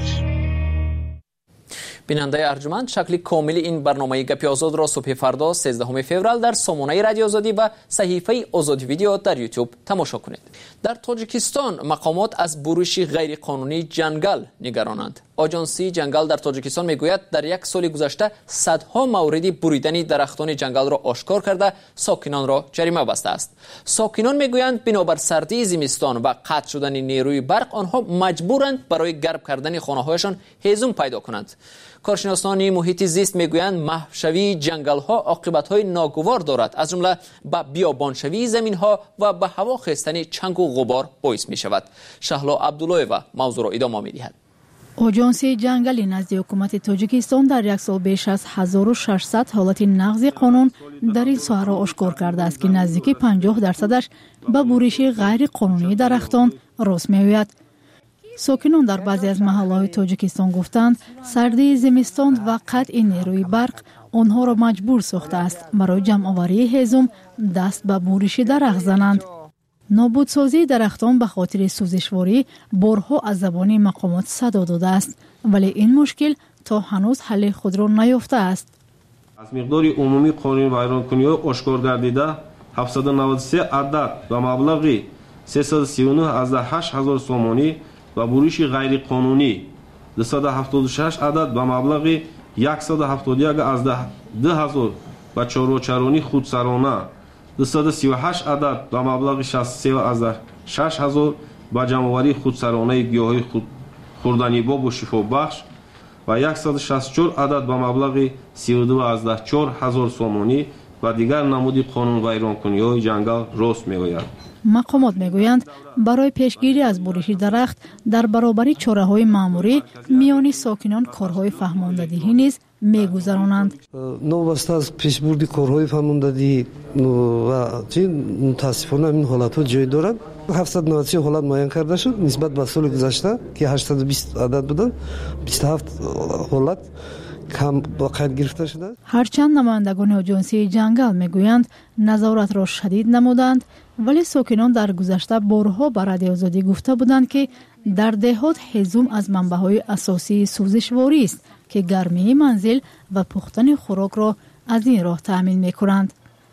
بیننده ارجمند، شکل کامل این برنامه گپ آزاد را صبح فردا سیزدهم فوریه در سامانه رادیو آزادی و صحیفه آزادی ویدیو در یوتیوب تماشا کنید. در تاجیکستان مقامات از بروش غیر قانونی جنگل نگرانند. آژانسی جنگل در تاجیکستان میگوید در یک سال گذشته صدها مورد بریدن درختان جنگل را آشکار کرده ساکنان را جریمه بسته است. ساکنان میگویند بنابر سردی زمستان و قطع شدن نیروی برق آنها مجبورند برای گرم کردن خانه‌هایشان هیزم پیدا کنند. کارشناسان محیط زیست میگویند محوشوی جنگل ها عاقبت های ناگوار دارد، از جمله به بیابانشوی زمین ها و به هوا خیستن چنگ و غبار باعث می شود. شهلا عبدالله و موضوع را ادامه می دهد. آژانسی جنگلی نزد حکومت تاجیکستان در یک سال بیش از هزار و ششصد حالت نقض قانون در این ساحه را آشکار کرده است که نزدیک پنجاه درصدش به بریش غیر قانونی درختان راست می‌آید. ساکنان در بعضی از محله‌های تاجیکستان گفتند سردی زمستان و قطع نیروی برق آنها را مجبور ساخته است برای جمع‌آوری هیزم دست به بریش درخت زنند. نابودسازی درختان به خاطر سوزشواری بارها از زبان مقامات صدا داده است، ولی این مشکل تا هنوز حل خود را نیافته است. از مقدار عمومی قانون ویرانکنی‌ها آشکار گردیده هفتصد و نود و سه عدد و مبلغ سیصد و سی و نه از هشت هزار سومانی و بریش غیر قانونی دویست و هفتاد و شش عدد و مبلغ صد و هفتاد و یک از ده هزار و چهارچرانی خودسرانه، دویست و سی و هشت عدد و مبلغ شصت و سه از شش هزار با جمع‌آوری خودسرانه گیاهی خود خوردنی باب و شفا بخش و صد و شصت و چهار عدد با مبلغ سی و دو از چهار هزار سومانی و دیگر نمودی قانون ویرانکنی‌های جنگل راست می‌آید. مقامات میگویند برای پیشگیری از بریش درخت در برابر چاره‌های مأموری میان ساکنان کارهای فهماندهی نیز میگذرانند. نوبسته از پیشبرد کارهای فهماندهی و چه متاسفانه این حالت‌ها جای دارد. هفتصد و نود و سه حالت معین کرده شد نسبت به سال گذشته که هشتصد و بیست عدد بودند، بیست و هفت حالت کم با قید گرفته شده. هرچند نمایندگان آژانسی جنگل میگویند نظارت را شدید نمودند، ولی ساکنان در گذشته بارها به رادیو آزادی گفته بودند که در دهات هیزم از منبع‌های اساسی سوزشواری است که گرمی منزل و پختن خوراک را از این راه تأمین می‌کنند.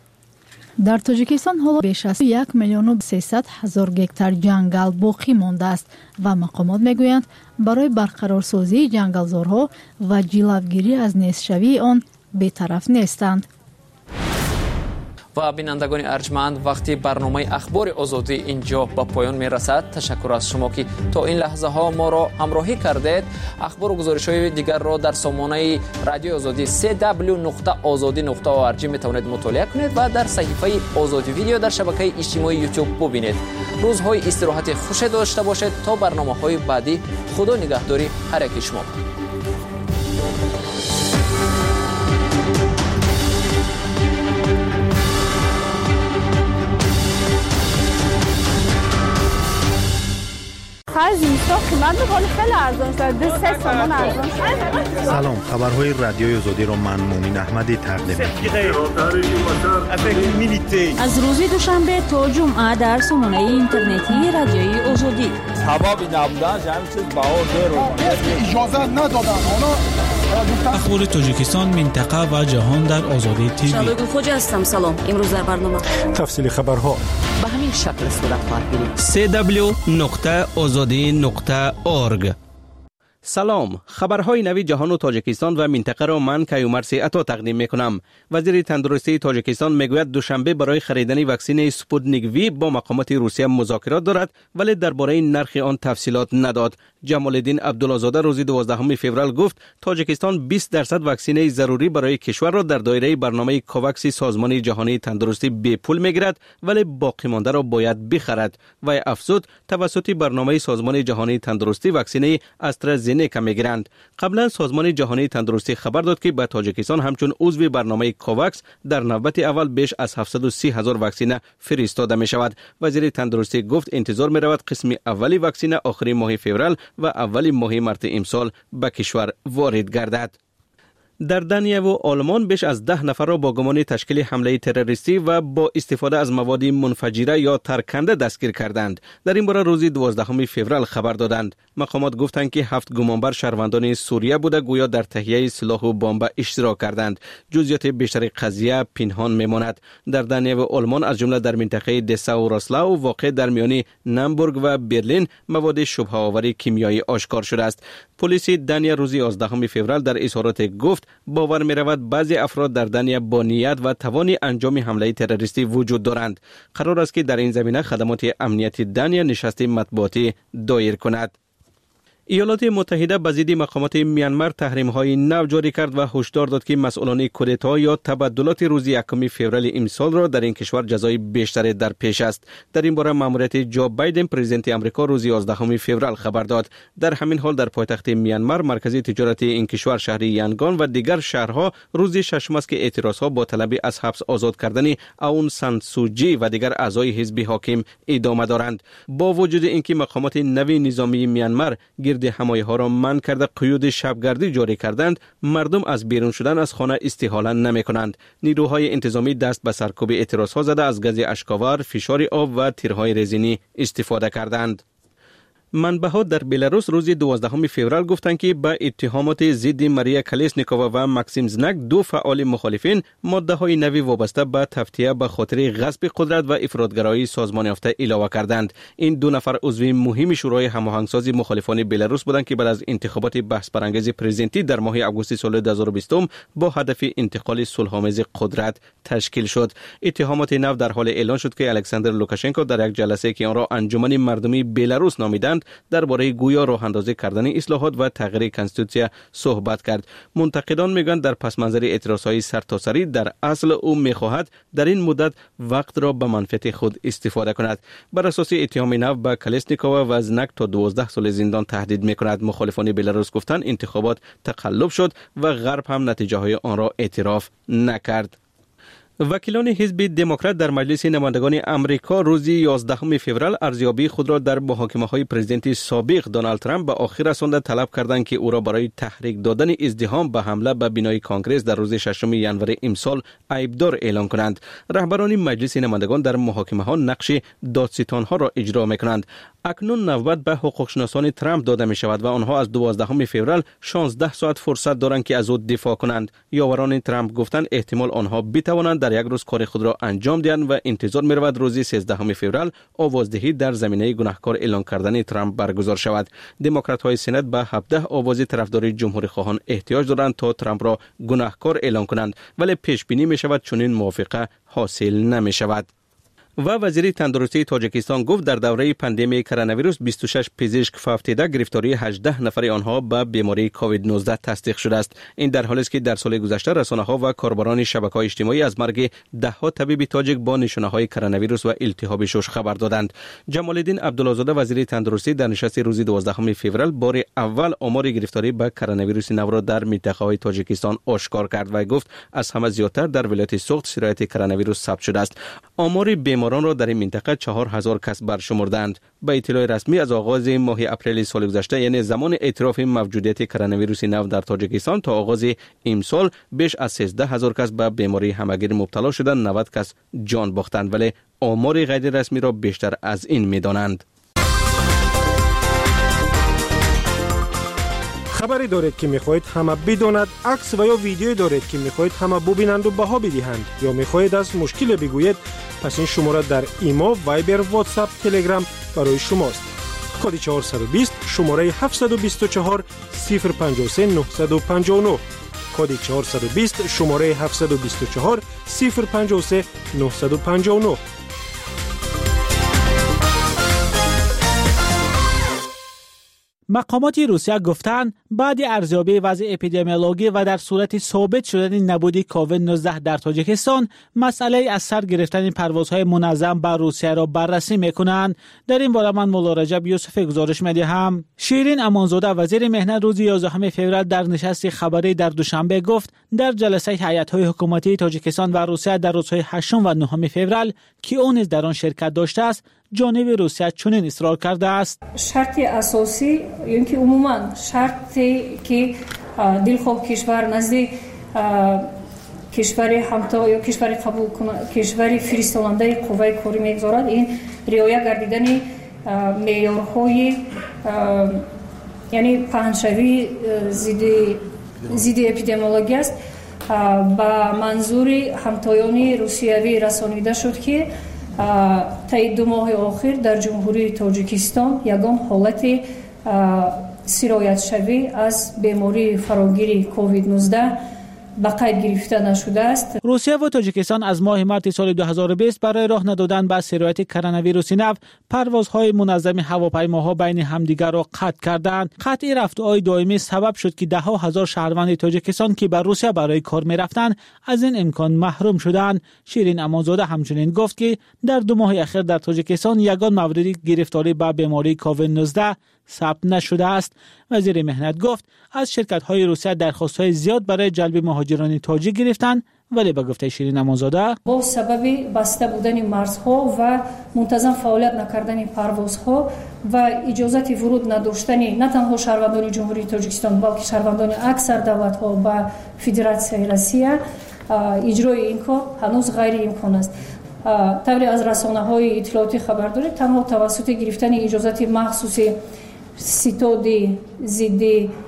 در تاجیکستان حالا بیش از یک میلیون و سیصد هزار گکتار جنگل باقی مانده است و مقامات میگویند برای برقرارسازی جنگلزارها و جلوگیری از نیست‌شوی آن بی‌طرف نیستند. و بینندگان ارجمند، وقتی برنامه اخبار آزادی اینجا به پایان می رسد. تشکر از شما که تا این لحظه ها ما را همراهی کردید. اخبار و گزارش های دیگر را در سامانه رادیو آزادی سی دبلیو نقطه آزادی نقطه او ار جی می توانید مطالعه کنید و در صحیفه آزادی ویدیو در شبکه اجتماعی یوتیوب ببینید. روزهای استراحت خوش داشته باشید تا برنامه های بعدی. خدا نگهداری هر یک شما. خرج زمستان قیمت می‌کنه خیلی ارزان شد. دو سه تومن ارزان شد. سلام، خبرهای رادیوی آزادی را من مومن احمدی تقدیم می‌کنم. از روز دوشنبه تا جمعه در سامانه اینترنتی رادیوی آزادی. هوا بی نبودن همین چیز بهار داره. اجازه ندادن. اونا اخبار تاجیکستان، منطقه و جهان در آزادی تیوی. شادو خوجا هستم. سلام. امروز در برنامه تفصیل خبرها به همین شکل صورت خواهد گرفت. سی دبلیو نقطه آزادی نقطه اورگ. سلام، خبرهای نوی جهان و تاجیکستان و منطقه را من کیومرثی عطا تقدیم میکنم. وزیر تندرستی تاجیکستان میگوید دوشنبه برای خریدن واکسن سپوتنیک وی با مقامات روسیه مذاکرات دارد، ولی درباره نرخ آن تفصیلات نداد. جمال الدین عبدالله‌زاده روز دوازدهم فوریه گفت تاجیکستان بیست درصد واکسن ضروری برای کشور را در دایره برنامه کوواکس سازمان جهانی تندرستی به پول میگیرد، ولی باقی مانده را باید بخرد. و افزود توسط برنامه سازمان جهانی تندرستی واکسن استرازنیکا میگیرند. قبلا سازمان جهانی تندرستی خبر داد که به تاجیکستان همچون عضو برنامه کوواکس در نوبت اول بیش از هفتصد و سی هزار واکسن فرستاده می شود. وزیر تندرستی گفت انتظار می رود قسم اولی واکسن آخر ماه فوریه و اول ماه مارس امسال به کشور وارد گردد. در دانیا و آلمان بیش از ده نفر را با گمان تشکیل حمله تروریستی و با استفاده از مواد منفجره یا ترکننده دستگیر کردند. در این باره روز دوازدهم فوریه خبر دادند. مقامات گفتند که هفت گمانبر شهروندان سوریه بوده، گویا در تهیه سلاح و بمب اشتراک کردند. جزئیات بیشتر قضیه پنهان میماند. در دانیا و آلمان از جمله در منطقه دساو و راسلاو واقع در میان نامبورگ و برلین مواد شبهه آور کیمیایی آشکار شده است. پلیس دانیا روز یازدهم فوریه در اظهارات گفت باور می رود بعضی افراد در دانیا با نیت و توان انجام حمله تروریستی وجود دارند. قرار است که در این زمینه خدمات امنیتی دانیا نشست مطبوعاتی دایر کند. ایالات متحده به ضد مقامات میانمار تحریم‌های نو جاری کرد و هشدار داد که مسئولان کودتا یا تبدلات روز یکم فوریه امسال را در این کشور جزای بیشتری در پیش است. در این باره ماموریت جو بایدن پرزیدنت آمریکا روز یازدهم فوریه خبر داد. در همین حال در پایتخت میانمار مرکزی تجارتی این کشور شهر یانگان و دیگر شهرها روز ششم است که اعتراضها با طلب از حبس آزاد کردن اون سان سوجی و دیگر اعضای حزب حاکم ادامه دارند. با وجود اینکه مقامات نوی نظامی میانمار حمایه ها را منع کرده قیود شبگردی جاری کردند، مردم از بیرون شدن از خانه استحاله نمی کنند. نیروهای انتظامی دست به سرکوب اعتراض ها زده از گاز اشکاور، فشار آب و تیرهای رزینی استفاده کردند. منبع‌ها در بلاروس روز دوازدهم فوریه گفتند که با اتهامات ضد ماریا کالشنیکووا و ماکسیم زنک دو فعال مخالفین ماده‌های نوی وابسته به تفتیه به خاطر غصب قدرت و افراطگرایی سازمان یافته اضافه کردند. این دو نفر عضو مهم شورای هماهنگسازی مخالفان بلاروس بودند که بعد از انتخابات بحث برانگیز پرزیدنتی در ماه آگوست سال دو هزار و بیست با هدف انتقال صلح‌آمیز قدرت تشکیل شد. اتهامات نو در حال اعلان شد که الکساندر لوکاشنکو در یک جلسه که آن را انجمن مردمی بلاروس نامیدند درباره گویا راه اندازی کردن اصلاحات و تغییر کنستیتوسیا صحبت کرد. منتقدان میگن در پس منظر اعتراضهای سرتاسری در اصل او میخواهد در این مدت وقت را به منفعت خود استفاده کند. بر اساس اتهام نو به کالشنیکووا و زنک تا دوازده سال زندان تهدید میکند. مخالفان بلاروس گفتند انتخابات تقلب شد و غرب هم نتیجه های آن را اعتراف نکرد. وکیلان حزب دموکرات در مجلس نمایندگان امریکا روز یازدهم فوریه ارزیابی خود را در محاکمه‌های پرزیدنت سابق دونالد ترامپ به آخر رسانده طلب کردند که او را برای تحریک دادن ازدحام به حمله به بنای کانگرس در روز ششم ژانویه امسال عیبدار اعلان کنند. رهبران مجلس نمایندگان در محاکمه‌ها نقش دادستان‌ها را اجرا می‌کنند. اکنون نوبت به حقوقشناسان ترامپ داده می شود و آنها از دوازدهم فوریه شانزده ساعت فرصت دارند که از او دفاع کنند. یاوران ترامپ گفتند احتمال آنها بتوانند در یک روز کار خود را انجام دهند و انتظار می رود روز سیزدهم فوریه آوازدهی در زمینه گناهکار اعلان کردن ترامپ برگزار شود. دموکرات های سنات به هفده آواز طرفدار جمهوری خواهان احتیاج دارند تا ترامپ را گناهکار اعلان کنند، ولی پیش بینی می شود چنین موافقه حاصل نمی شود. و وزیر تندرستی تاجیکستان گفت در دوره پاندمی کرونا ویروس بیست و شش پزشک فوتیده، گرفتاری هجده نفر آنها به بیماری کووید نوزده تصدیق شده است. این در حالی است که در سال گذشته رسانه‌ها و کاربران شبکه‌های اجتماعی از مرگ ده ها طبیب تاجیک با نشانه‌های کرونا ویروس و التهاب شش خبر دادند. جمال الدین عبدالله‌زاده وزیر تندرستی در نشست روز دوازدهم فوریه بار اول آمار گرفتاری به کرونا ویروس نو را در منطقه‌های تاجیکستان آشکار کرد و گفت از همه زیادتر در ولایت سوخت سرایت کرونا ویروس ثبت شده است. آمار بیماران را در این منطقه چهار هزار کس برشمردند. به اطلاع رسمی از آغاز ماه اپریل سال گذشته، یعنی زمان اعتراف موجودیت کرونا ویروس نو در تاجیکستان تا آغاز امسال، بیش از سیزده هزار کس به بیماری همگیر مبتلا شدند، نود کس جان باختند، ولی آمار غیر رسمی را بیشتر از این می‌دانند. خبری دارید که میخواهید همه بداند، عکس و یا ویدیویی دارید که میخواهید همه ببینند و بها بدهند یا میخواهید از مشکل بگویید، پس این شماره در ایما، وایبر، واتساپ، تلگرام برای شماست. کد چهارصد و بیست شماره هفتصد و بیست و چهار صفر پنجاه و سه نهصد و پنجاه و نه. کد چهارصد و بیست شماره هفتصد و بیست و چهار صفر پنجاه و سه نهصد و پنجاه و نه. مقامات روسیه گفتند بعد ارزیابی وضع اپیدمیولوژی و در صورت ثابت شدن نبود کووید نوزده در تاجیکستان، مسئله از سر گرفتن پروازهای منظم بر روسیه را بررسی میکنند. در این باره من مولا رجب یوسف گزارش میدهم. شیرین امانزاده وزیر مهنت روز یازدهم فوریه در نشست خبری در دوشنبه گفت در جلسه هیئت‌های حکومتی تاجیکستان و روسیه در روزهای هشتم و نهم فوریه که او نیز در آن شرکت داشته است، جانب روسیه چنین اصرار کرده است. شرط اساسی یعنی که عموما شرطی که دلخواه کشور نزد کشور همتا یا کشور قبول کننده کشور فرستاننده قوه کاری میگذارد، این رعایت گردیدن معیارهای یعنی پنهشوی ضد ضد اپیدمیولوژی است. با منظور همتایان روسیوی رسانیده شد که طی دو ماه آخر در جمهوری تاجیکستان یگان حالت سرایت شوی از بیماری فراگیر کووید نوزده به قید گرفته نشده است. روسیه و تاجیکستان از ماه مارس سال دو هزار و بیست برای راه ندادن به سرایت کرونا ویروس نو پروازهای منظم هواپیماها بین همدیگر را قطع کردند. قطع رفته‌های دائمی سبب شد که ده ها هزار شهروند تاجیکستان که به روسیه برای کار می‌رفتند از این امکان محروم شدند. شیرین امانزاده همچنین گفت که در دو ماه اخیر در تاجیکستان یگان مورد گرفتاری به بیماری کووید نوزده ثبت نشده است. وزیر مهنت گفت از شرکت‌های روسیه درخواست‌های زیاد برای جلب مهاجران تاجیک گرفتند، ولی به گفته شیرین امانزاده با سبب بسته بودن مرزها و منتظم فعالیت نکردن پروازها و اجازت ورود نداشتن نه تنها شهروندان جمهوری تاجیکستان بلکه شهروندان اکثر دولت‌ها با فدراسیای روسیه اجرای این کار هنوز غیر امکان است. طوری از رسانه‌های اطلاعاتی خبر دارید تنها توسط گرفتن اجازت مخصوص ستاد ضد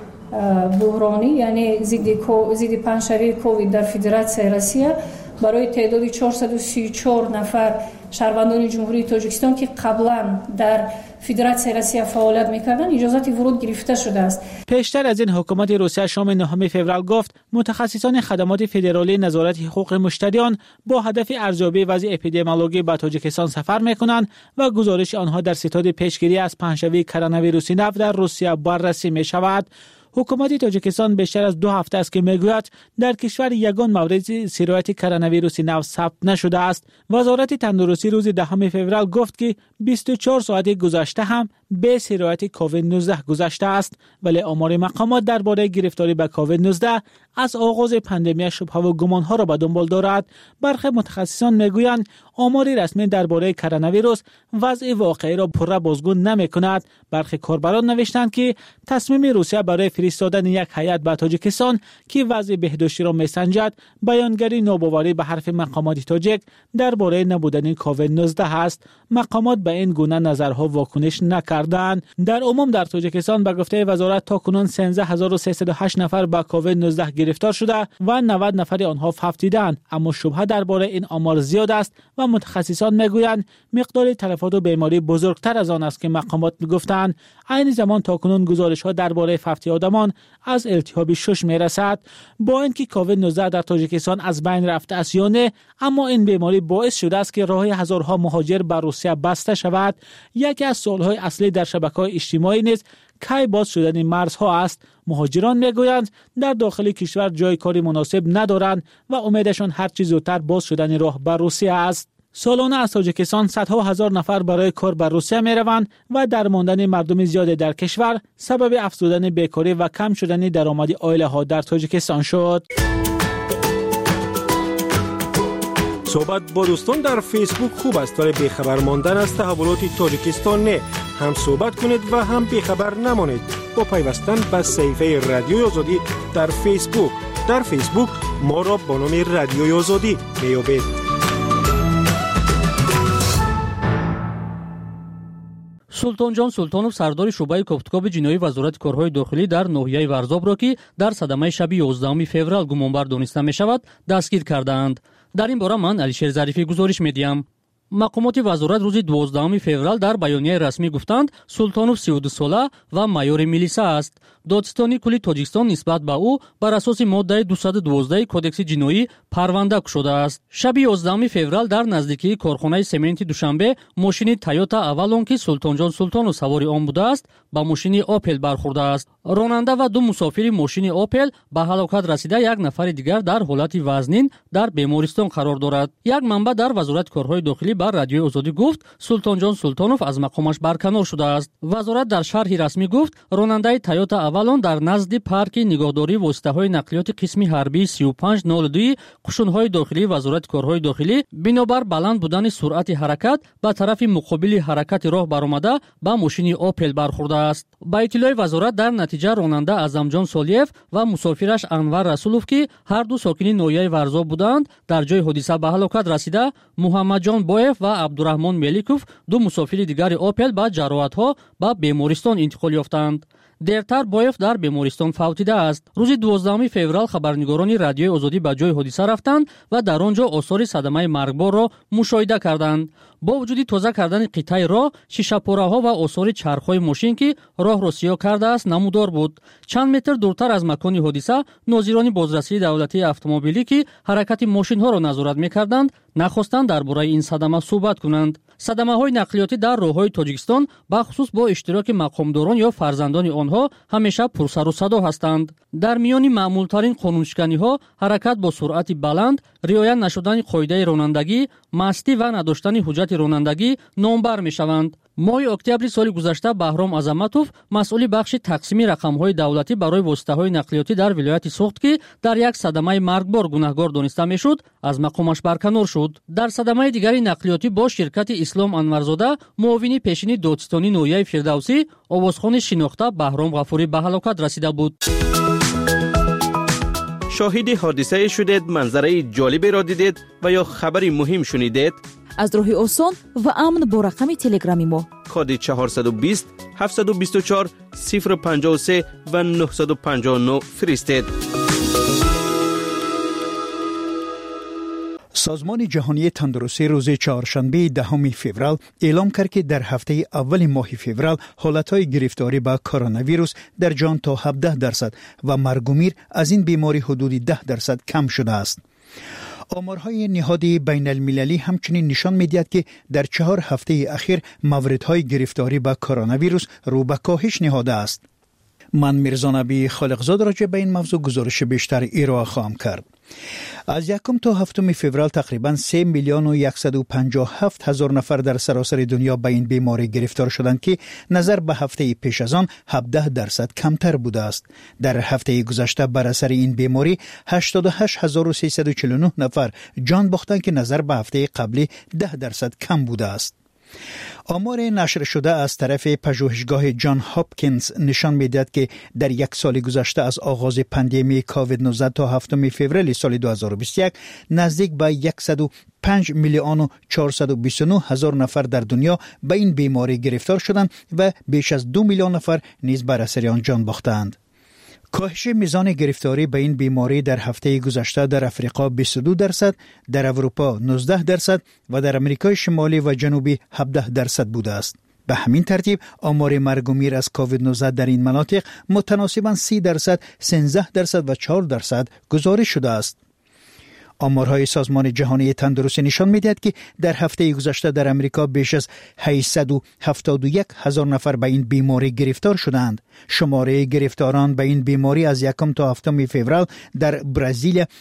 بحرانی یعنی ضد پنهشوی کووید در فدراسیای روسیه برای تعداد چهارصد و سی و چهار نفر شهروندان جمهوری تاجیکستان که قبلا در فدراسیای روسیه فعالیت می‌کردند اجازت ورود گرفته شده است. پیشتر از این حکومت روسیه شام نهم فوریه گفت متخصصان خدمات فدرالی نظارت حقوق مشتریان با هدف ارزیابی وضع اپیدمیولوژی به تاجیکستان سفر می‌کنند و گزارش آنها در ستاد پیشگیری از پنهشوی کرونا ویروس نو در روسیه بررسی می‌شود. حکومت تاجیکستان بیشتر از دو هفته است که میگوید در کشور یگان مورد سرایت کرونا ویروس نو ثبت نشده است. وزارت تندرستی روز دهم فوریه گفت که بیست و چهار ساعت گذشته هم به سرایت کووید نوزده گذشته است، ولی آمار مقامات درباره گرفتاری به کووید نوزده از آغاز پاندمی شبهه و گمانها را به دنبال دارد. برخی متخصصان میگویند آمار رسمی درباره کرونا ویروس وضع واقعی را پوره بازگو نمی‌کند. برخی کاربران نوشتند که تصمیم روسیه برای فرستادن یک هیئت به تاجیکستان که وضع بهداشتی را میسنجد بیانگری ناباوری به حرف مقامات تاجیک درباره نبودن کووید نوزده است. مقامات به این گونه نظرها واکنش نکردند. در عموم در تاجیکستان به گفته وزارت تاکنون سیزده هزار و سیصد و هشت نفر به کووید نوزده گرفتار شده و نود نفر آنها فوت دیدند، اما شبهه درباره این آمار زیاد است و متخصصان میگویند مقدار تلفات و بیماری بزرگتر از آن است که مقامات میگفتند. عین زمان تاکنون گزارش ها درباره فوتی آدمان از التهاب شش میرسد. با اینکه کووید نوزده در تاجیکستان از بین رفته است یا نه، اما این بیماری باعث شده است که راه هزارها مهاجر به روسیه بسته شود. یکی از سوالهای اصلی در شبکه‌های اجتماعی نیز کی باز شدن مرزها است. مهاجران میگویند در داخل کشور جای کاری مناسب ندارند و امیدشان هر چه زودتر باز شدن راه به روسیه است. سالانه از تاجیکستان صدها هزار نفر برای کار به روسیه می روند و درماندن مردم زیاد در کشور سبب افزودن بیکاری و کم شدن درآمد عائله ها در تاجیکستان شد. صحبت با دوستان در فیسبوک خوب است، ولی بیخبر ماندن از تحولات تاجیکستان نه. هم صحبت کنید و هم بیخبر نمانید با پیوستن به صفحه رادیوی آزادی در فیسبوک. در فیسبوک ما را با نام رادیوی آزادی میابید. султонҷон султонов сардори шӯъбаи кофтукоби ҷиноӣ вазорати корҳои дохилӣ дар ноҳияи варзобро ки дар садамаи шаби ёздаҳуми феврал гумонбар дониста мешавад дастгир кардаанд. дар ин бора ман Алишер Зарифӣ гузориш медиҳам. мақомоти вазорат рӯзи дувоздаҳуми феврал дар баёнияи расмӣ гуфтанд Султонов си и ду сола ва майёри милиса аст. додистони кулли Тоҷикистон нисбат ба ӯ бар асоси моддаи дусаду дувоздаҳ кодекси ҷиноӣ парванда кушодааст. шаби ёздаҳуми феврал дар наздикии корхонаи сементи Душанбе мошини Toyota Avalon ки Султонҷон Султонов савори он будааст ба мошини Opel бархӯрдааст. ронанда ва ду мусофири мошини Opel ба ҳалокат расида, як нафари дигар дар ҳолати вазнин дар бемористон қарор дорад. як манбаъ дар вазорати корҳои дохилӣ бар радиои Озодӣ гуфт Султонҷон Султонов аз мақомаш барканор шудааст. вазорат дар шарҳи расмӣ гуфт ронандаи Toyota Avalon дар назди парки нигоҳдории воситаҳои нақлиёти қисми ҳарбии си и панҷ нолу ду қушунҳои дохилии вазорати корҳои дохилӣ бинобар баланд будани суръати ҳаракат ба тарафи муқобили ҳаракати роҳ баромада ба мошини Opel бархӯрдааст. ба иттилои вазорат дар натиҷа ронанда Азамҷон Солиев ва мусофираш Анвар Расулов ки ҳар ду сокини ноҳияи Варзоб буданд дар ҷои ҳодиса ба ҳалокат расида, Муҳаммадҷон Боев ва Абдураҳмон Меликов ду мусофири дигари Opel ба ҷароҳатҳо ба бемористон интиқол ёфтанд. дертар Боев дар бемористон фавтидааст. рӯзи дувоздаҳуми феврал хабарнигорони радиои Озодӣ ба ҷои ҳодиса рафтанд ва дар он ҷо осори садамаи маргборро мушоҳида карданд. бо вуҷуди тоза кардани қитъаи роҳ, шишапораҳо ва осори чархҳои мошин ки роҳро сиёҳ кардааст намудор буд. чанд метр дуртар аз макони ҳодиса нозирони бозрасии давлатии автомобилӣ ки ҳаракати мошинҳоро назорат мекарданд, нахостанд дар бораи ин садама суҳбат кунанд. садамаҳои нақлиётӣ дар роҳҳои Тоҷикистон бахусус бо иштироки мақомдорон ё фарзандони онҳо ҳамеша пурсару садо ҳастанд. дар миёни маъмултарин қонуншиканиҳо ҳаракат бо суръати баланд, риоя нашудани қоидаи ронандагӣ, мастӣ ва надоштани ҳуҷҷати ронандагӣ номбар мешаванд. моҳи октябри соли гузашта Баҳром Азаматов, масъули бахши тақсими рақамҳои давлатӣ барои воситаҳои нақлиётӣ дар вилояти Суғд ки дар як садамаи маргбор гунаҳгор дониста мешуд, аз мақомаш барканор шуд. дар садамаи дигари нақлиётӣ бо ширкати Ислом Анварзода, муовини пешини додистони ноҳияи Фирдавсӣ, овозхони шинохта Баҳром Ғафурӣ ба ҳалокат расида буд. шоҳиди ҳодисае шудед, манзараи ҷолиберо дидед ва ё хабари муҳим шунидед? аз роҳи осон ва амн бо рақами телеграми мо коди чаҳорсаду бист ҳафтсаду бисту чор сифр панҷоҳу се ва нуҳсаду панҷоҳу нӯ фиристед. سازمان جهانی تندرستی روز چهارشنبه دهم فوریه اعلام کرد که در هفته اول ماه فوریه حالتهای گرفتاری با کرونا ویروس در جهان تا هفده درصد و مرگ و میر از این بیماری حدود ده درصد کم شده است. آمارهای نهاد بین المللی همچنین نشان می‌دهد که در چهار هفته اخیر موردهای گرفتاری با کرونا ویروس رو به کاهش نهاده است. من میرزا نبی خالقزاد راجع به این موضوع گزارش بیشتر ارائه خواهم کرد. از یکم تا هفتم فوریه تقریباً سه میلیون و صد و پنجاه و هفت هزار نفر در سراسر دنیا به این بیماری گرفتار شدند که نظر به هفته پیش از آن هفده درصد کمتر بوده است. در هفته گذشته بر اثر این بیماری هشتاد و هشت هزار و سیصد و چهل و نه نفر جان باختند که نظر به هفته قبلی ده درصد کم بوده است. آمار نشر شده از طرف پژوهشگاه جان هاپکینز نشان می‌دهد که در یک سال گذشته از آغاز پاندمی کووید نوزده تا هفتم فوریه سال دو هزار و بیست و یک نزدیک به صد و پنج میلیون و چهارصد و بیست و نه هزار نفر در دنیا به این بیماری گرفتار شدند و بیش از دو میلیون نفر نیز بر اثر آن جان باختند. کاهش میزان گرفتاری به این بیماری در هفته گذشته در افریقا بیست و دو درصد، در اروپا نوزده درصد و در امریکای شمالی و جنوبی هفده درصد بوده است. به همین ترتیب آمار مرگ و میر از کووید نوزده در این مناطق متناسباً سی درصد، سیزده درصد و چهار درصد گزارش شده است. آمارهای سازمان جهانی تندرستی نشان می‌دهد که در هفته گذشته در امریکا بیش از هشتصد و هفتاد و یک هزار نفر به این بیماری گرفتار شدند. شماره گرفتاران به این بیماری از یکم تا هفتم فوریه در برزیل